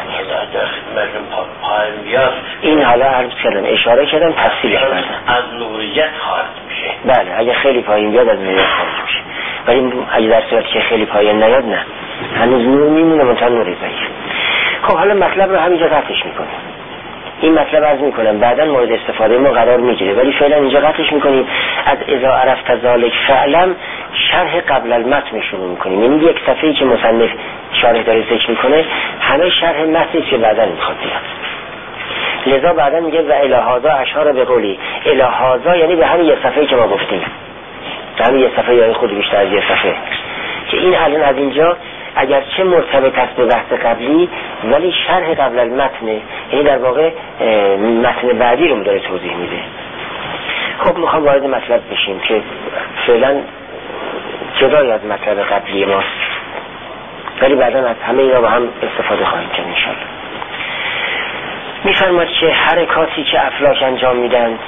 میاد. این حالا عرض کردم، اشاره کردم، تفصیلش بعدا از نوریت خارج میشه. بله اگه خیلی پایین بیاد از نوریت خارج میشه، ولی اگه در صورتی که خیلی پایین نیاد نه، هنوز نور میمونه، منتها نور ضعیف. خب حالا مطلب رو همینجا قطعش میکنیم. این مطلب عرض میکنم بعدا مورد استفاده ما قرار میگیره، ولی فعلا اینجا قطعش میکنیم. از اذا عرفت ذلک فعلم شرح قبل المتن شروع میکنیم. یعنی یک صفحه‌ای که مصنف شارح داره ذکر میکنه همه شرح متنی که بعدا میخواد بیاد. لذا بعدا میگه و الی هذا اشار به قولی، الی هذا یعنی به همین یک صفحه‌ای که ما گفتیم، همین یک صفحه یا خود بیشتر از یک صفحه، که این الان از اینجا اگرچه مرتبط است به بحث قبلی ولی شرح قبل المتن، یعنی در واقع متن بعدی رو داره توضیح میده. خب میخوام وارد مطلب بشیم که فعلا جدای از مطلب قبلی ماست، ولی بعدا از همه اینا با هم استفاده خواهیم کرد انشاءالله. میفرماد که حرکاتی که افلاک انجام میدن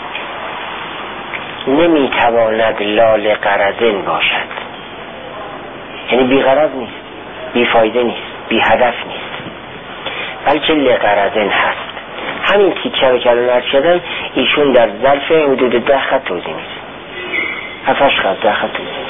نمیتواند لال غرضن باشد، یعنی بی غرض نیست، بی فایده نیست، بی هدف نیست، بلکه لغرضن هست. همین تیکه رو که الان عرض کردم ایشون در ظرف حدود 10 خط توضیح میده، 7 خط 10 خط توضیح.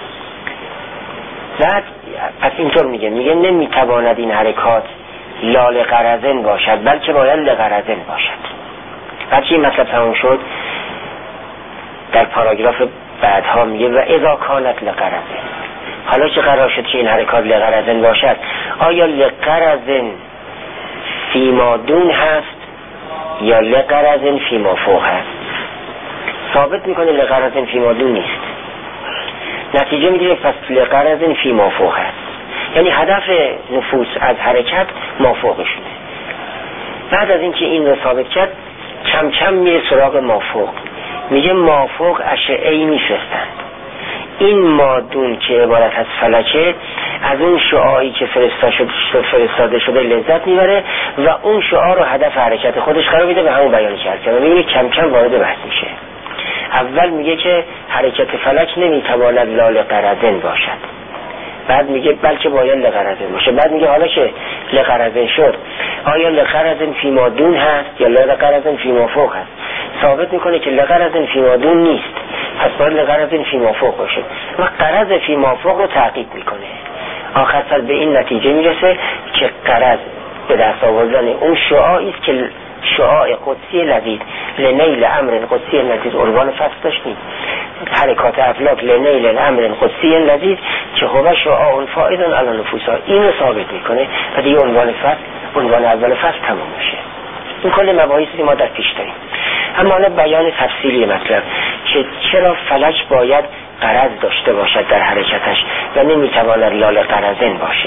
بعد پس اینطور میگه نمیتواند این حرکات لال غرضن باشد بلکه باید لغرضن باشد. بعد که این مطلب تموم شد در پاراگراف بعدها میگه و اذا کانت لغرضن، حالا چه قرار شد که این حرکات لغرضن باشد؟ آیا لغرضن فیما دون هست یا لغرضن فیما فوق هست؟ ثابت میکنه لغرضن فیما دون نیست، نتیجه میگیره پس لغرضن فیما فوق هست، یعنی هدف نفوس از حرکت مافوقشونه. بعد از اینکه این رو ثابت کرد کم کم میره سراغ مافوق، میگه مافوق اشعه‌ای میفرستند. این مادون که عبارت از فلکه از اون شعاعی که فرستاده شده لذت میبره و اون شعاع رو هدف حرکت خودش قرار میده به همون بیان کرد و میبینه کم کم وارد بحث میشه. اول میگه که حرکت فلک نمیتواند لال غرضن باشد، بعد میگه بلکه باید لغرضن باشه، بعد میگه حالا که لغرضن شد آیا لغرضن فیما دون هست یا لغرضن فیما فوق هست؟ ثابت میکنه که لغرضن فیما دون نیست، پس باید لغرضن فیما فوق باشه و غرض فیما فوق رو تعقیب میکنه. آخر سر به این نتیجه میرسه که غرض به دست آوردن اون شعاعی است که شعاع قدسی لذیذ لنیل امر قدسی لذیذ عنوان فصل داشتیم، حرکات افلاک لنیل امر قدسی لذیذ که هو شعاع فائد علی نفوسها، اینو ثابت میکنه و دیگه عنوان اول فصل تمام میشه. این کل مباحثی که ما در پیش داریم. اما حالا بیان تفصیلی مطلب که چرا فلک باید غرض داشته باشد در حرکتش و نمیتواند لال غرضن باشه.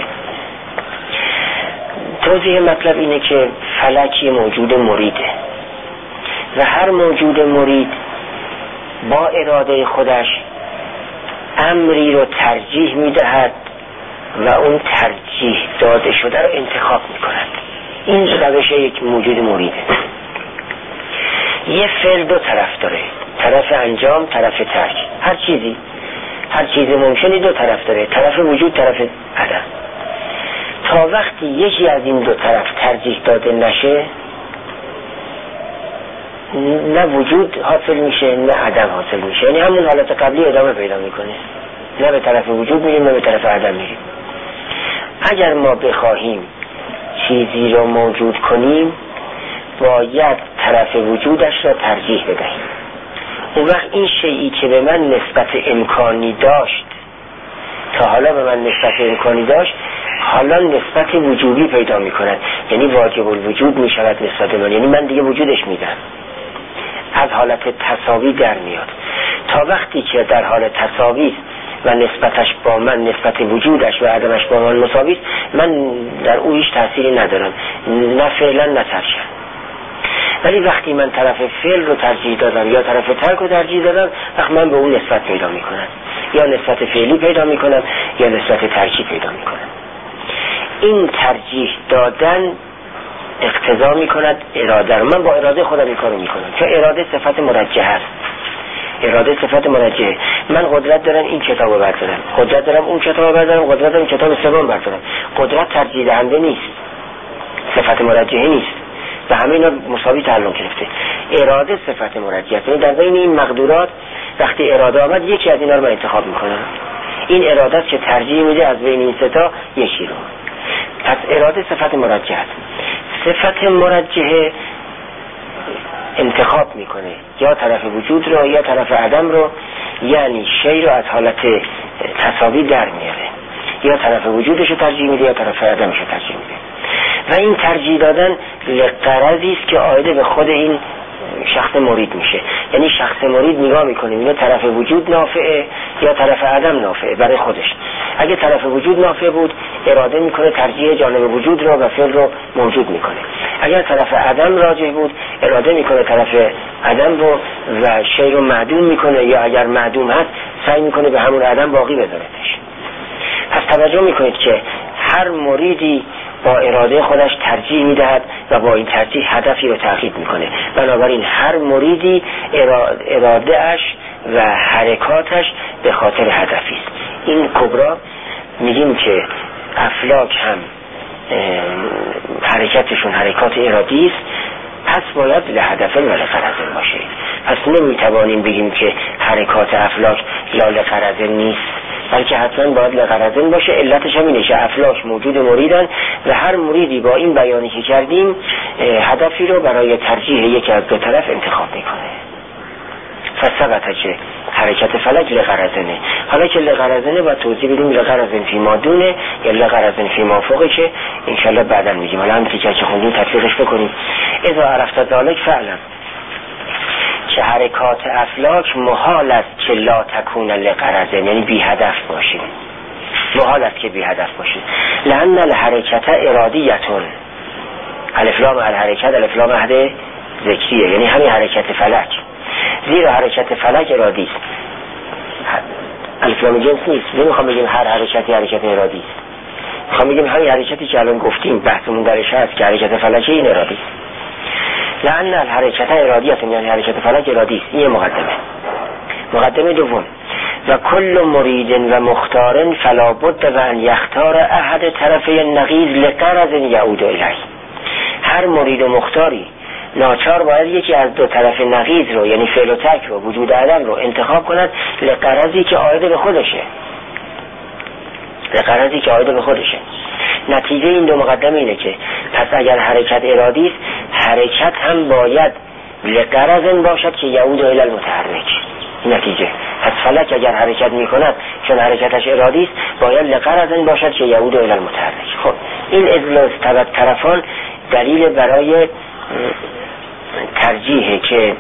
توضیح مطلب اینه که فلک یه موجود مریده و هر موجود مرید با اراده خودش امری رو ترجیح میدهد و اون ترجیح داده شده رو انتخاب میکند. این روش یک موجود مریده. یه فعل دو طرف داره، طرف انجام، طرف ترک. هر چیزی ممکنه دو طرف داره، طرف وجود، طرف عدم. تا وقتی یکی از این دو طرف ترجیح داده نشه نه وجود حاصل میشه نه عدم حاصل میشه، یعنی همون حالت قبلی ادامه پیدا میکنه، نه به طرف وجود میریم نه به طرف عدم میریم. اگر ما بخواهیم چیزی رو موجود کنیم باید طرف وجودش را ترجیح بدهیم. اون وقت این شیئی که به من نسبت امکانی داشت تا حالا به من نسبت امکانی داشت حالا نسبت وجودی پیدا می کند، یعنی واجب الوجود می شود نسبت من، یعنی من دیگه وجودش میدم، از حالت تساوی در میاد. تا وقتی که در حال تساوی و نسبتش با من، نسبت وجودش و عدمش با من مساوی است، من در او هیچ تأثیری ندارم، نه فعلا نه ترکا. ولی وقتی من طرف فعل رو ترجیح دادم یا طرف ترک رو ترجیح دادم، وقت من به اون نسبت پیدا میکنم، یا نسبت فعلی پیدا میکنم یا نسبت ترکی پیدا میکنم. این ترجیح دادن اقتضا میکند اراده رو. من با اراده خودم این کارو میکنم، چون اراده صفت مرجحه است. اراده صفت مرجحه. من قدرت دارم این کتابو بردارم، قدرت دارم اون کتابو بردارم، قدرت دارم کتاب سوم بردارم. قدرت ترجیح دهنده نیست، صفت مرجحه نیست و همه اینا مساوی تعلق گرفته. اراده صفت مرجحه، یعنی در بین این مقدورات وقتی اراده آمد یکی از اینا رو من انتخاب میکنم. این اراده است که ترجیح میده از بین این سه تا یکی رو. پس اراده صفت مرجحه. صفت مرجحه انتخاب میکنه یا طرف وجود رو یا طرف عدم رو، یعنی شی رو از حالت تساوی در میاره، یا طرف وجودش رو ترجیح میده یا طرف عدمش رو ترجیح میده. و این ترجیح دادن لغرضی است که عایده به خود این شخص مرید میشه. یعنی شخص مرید نگاه میکنه اینو طرف وجود نافعه یا طرف عدم نافعه برای خودش. اگه طرف وجود نافع بود اراده میکنه ترجیح جانب وجود رو و فعل رو موجود میکنه. اگر طرف عدم راجح بود اراده میکنه طرف عدم رو و شی رو معدوم میکنه، یا اگر معدوم هست سعی میکنه به همون عدم باقی بذارتش. پس توجه میکنید که هر مریدی با اراده خودش ترجیح میدهد و با این ترجیح هدفی رو تحقیق میکنه. بنابراین هر مریدی ارادهش و حرکاتش به خاطر هدفی است. این کبرا میگیم که افلاک هم حرکتشون حرکات ارادی است، پس باید لهدف و لغرض باشه. پس نمیتوانیم بگیم که حرکات افلاک لا لغرض نیست، بلکه حتما باید لغرض باشه. علتش هم اینه که افلاک موجود مریدن و هر مریدی با این بیانی که کردیم هدفی رو برای ترجیح یکی از دو طرف انتخاب میکنه. فثبت که حرکت فلک لغرضنه. حالا که لغرضنه باید توضیح بدیم لغرضن فی ما دونه یا لغرضن فی ما فوقه که انشالله بعدا میگیم. حالا هم که خوندیم تطبیقش بکنیم. اذا عرفت ذلک فعلم که حرکات افلاک محال است که لا تکون لغرضن، یعنی بی هدف باشه. محال است که بی هدف باشه. لأن الحرکت ارادیتون، الف لام الحرکت الف لام عهد ذکریه، یعنی همین حرکت فلک. زیرا حرکت فلک ارادی است، الف لام جنس نیست. نمیخوام بگیم هر حرکتی حرکت ارادی است، میخوام بگیم همین حرکتی که الان گفتیم بحثمون درش هست که حرکت فلک این ارادی است. لأن الحرکت ارادیتون، یعنی حرکت فلک ارادی است. این مقدمه دوم و کل مرید و مختار فلا بد و ان یختار احد طرفی نقیض لغرض یعود الیه. هر مرید و مختاری ناچار باید یکی از دو طرف نقیض رو، یعنی فعل و ترک رو، وجود عدم رو انتخاب کند لغرضی که عاید به خودشه. نتیجه این دو مقدمه اینه که پس اگر حرکت ارادی است، حرکت هم باید لغرض باشد که یعود الی المتحرک. نتیجه پس فلک اگر حرکت میکند چون حرکتش ارادی است باید لغرض باشد که یعود الی المتحرک. خب این اذ ثبت طرفان دلیل برای ترجیحه که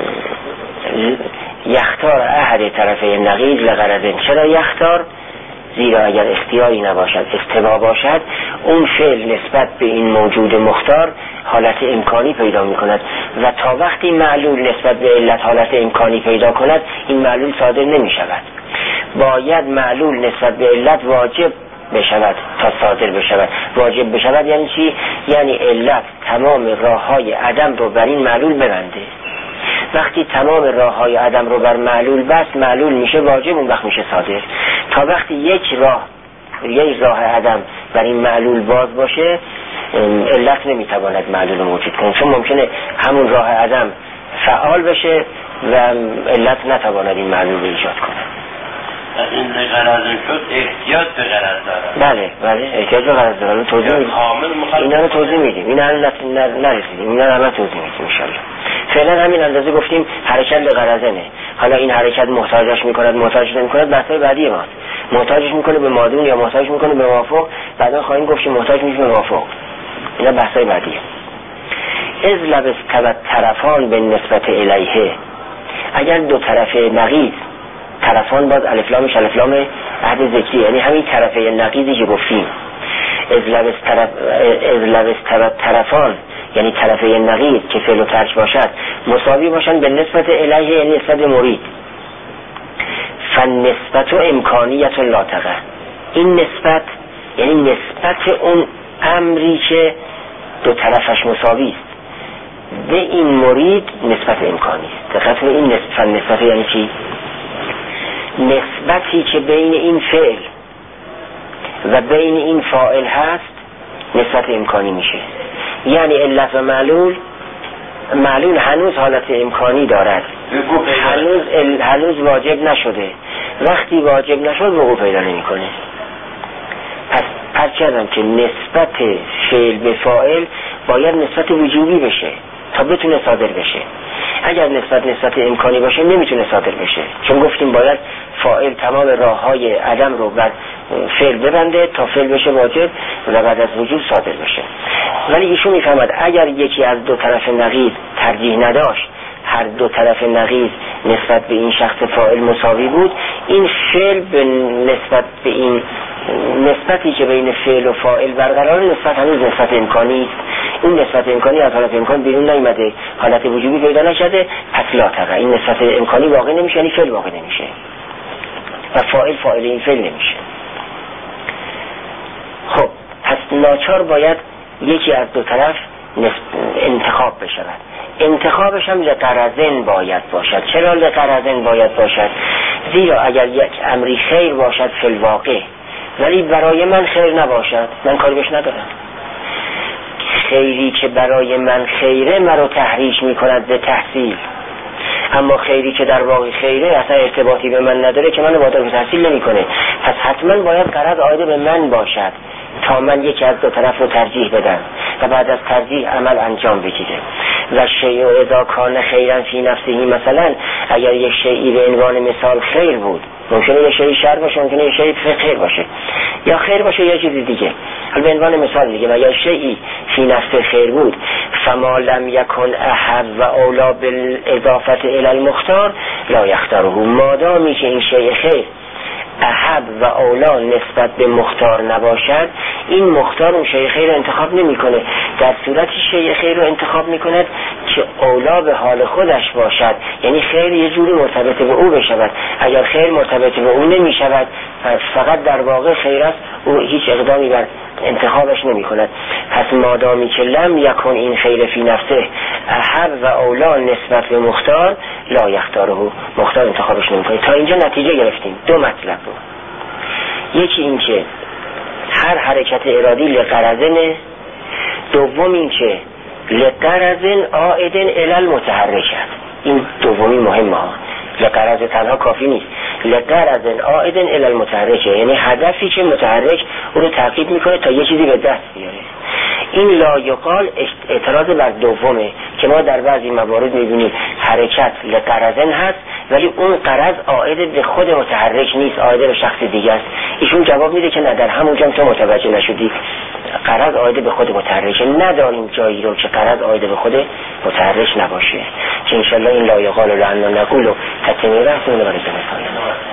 یختار احد طرفی نقیض لغرض. چرا یختار؟ زیرا اگر اختیاری نباشد، استوا باشد، اون فعل نسبت به این موجود مختار حالت امکانی پیدا می کند و تا وقتی معلول نسبت به علت حالت امکانی پیدا کند این معلول صادر نمی شود. باید معلول نسبت به علت واجب بشود تا صادر بشود. واجب بشود یعنی چی؟ یعنی علت تمام راههای عدم رو بر این معلول ببنده. وقتی تمام راههای عدم رو بر معلول بس، معلول میشه واجب، اون وقت میشه صادر. تا وقتی یک راه عدم بر این معلول باز باشه علت نمیتواند معلول رو موجود کنه، چون ممکنه همون راه عدم فعال بشه و علت نتواند این معلول رو ایجاد کنه. این غرض شد احتیاط به غرض داره. بله احتیاط به غرض داره. توضیح میدیم اینا رو، توضیح میدیم. اینا رو نرسیدیم، اینا رو همه توضیح میدیم انشالله. فعلا همین اندازه گفتیم حرکت لغرضنه. حالا این حرکت محتاجش میکند محتاجش نمیکند بحثای بعدی ماست. محتاجش میکنه به مادون یا محتاجش میکنه به موافق، بعدا خواهیم گفت محتاج میشه به موافق. اینا بحثای بعدیه. اذ لبستبت طرفان به نسبت الیه، اگر دو طرف نقیض، طرفان باز الف لامش الف لام عهد ذکری، یعنی همین طرف نقیضی که گفتیم. اذ لبستبت طرفان یعنی طرف نقیض که فعل و ترک باشد مساوی باشند به نسبت الیه، یعنی نسبت مرید. فالنسبت امکانیت لا تقع، این نسبت یعنی نسبت اون امری که دو طرفش مساوی است به این مرید نسبت امکانی است. دقت کنید این نسبت یعنی چی؟ نسبتی که بین این فعل و بین این فاعل هست نسبت امکانی میشه. یعنی علت و معلول هنوز حالت امکانی دارد، هنوز واجب نشده. وقتی واجب نشد وقوع پیدا نمیکنه. پس عرض کردم که نسبت فعل به فاعل باید نسبت وجوبی بشه تا بتونه صادر بشه. اگر نسبت امکانی باشه نمیتونه صادر بشه، چون گفتیم باید فاعل تمام راههای عدم رو بر فعل ببنده تا فعل بشه واجب و بعد از وجوب صادر بشه. ولی ایشون میفهمد اگر یکی از دو طرف نقیض ترجیح نداشت، هر دو طرف نقیض نسبت به این شخص فاعل مساوی بود، این فعل به نسبت به این نسبتی که بین فعل و فاعل برقرار نسبت هنوز نسبت امکانی است. این نسبت امکانی از حالت امکان بیرون نیامده، حالت وجوبی پیدا نشده، پس لا تقع. این نسبت امکانی واقع نمیشه، یعنی فعل واقع نمیشه و فاعل این فعل نمیشه. خب پس ناچار باید یکی از دو طرف انتخاب بشود. انتخابش هم لغرضن باید باشد. چرا لغرضن باید باشد؟ زیرا اگر یک امری خیر باشد فی الواقع ولی برای من خیر نباشد، من کاری بهش ندارم. خیری که برای من خیره مرا تحریش میکند به تحصیل، اما خیری که در واقع خیره اصلا ارتباطی به من نداره که منو وادار به تحصیل نمیکنه. پس حتما باید غرض عایده به من باشد تا من یکی از دو طرف رو ترجیح بدم و بعد از ترجیح عمل انجام بگیره. و شیء اذا کان خیرا فی نفسه، مثلا اگر یک شیئی به عنوان مثال خیر بود، ممکنه یه شیء شر باشه، ممکنه یه شیء خیر باشه، یا خیر باشه یا چیز دیگه، حالا به عنوان مثال دیگه، اگر شیئی فی نفسه خیر بود فما لم یکن احب و اولا بالاضافه الی المختار لا یختاره، مادامی که این شیء خیر احب و اولا نسبت به مختار نباشد، این مختار اون شیء خیر رو انتخاب نمیکنه. در صورتی شیء خیر رو انتخاب میکند که اولا به حال خودش باشد، یعنی خیر یه جوری مرتبط به او بشود. اگر خیر مرتبط به او نمیشود فقط در واقع خیر است، او هیچ اقدامی بر انتخابش نمی کند. پس مادامی که لم یکن این خیر فی نفسه احب و اولا نسبت به مختار لا یختاره، مختار انتخابش نمی کنه. تا اینجا نتیجه گرفتیم دو مطلب رو. یکی این که هر حرکت ارادی لغرضن، دوم این که لغرضن عائدن الی المتحرک. این دومی مهمه ها. لغرض تنها کافی نیست، لغرض عائدن الی المتحرک، یعنی هدفی که متحرک او رو تعقیب میکنه تا یه چیزی به دست بیاره. این لا یقال اعتراض بر دومه که ما در بعضی موارد میبینیم حرکت لغرضن هست ولی اون غرض عائد به خود متحرک نیست، عائد به شخص دیگه است. ایشون جواب میده که نه، در همونجا تو متوجه نشدی، غرض عائد به خود متحرک، نداریم جایی رو که غرض عائد به خود متحرک نباشه. که انشالله این لا یقال لعنا نقول و تتمیه رسمونه برای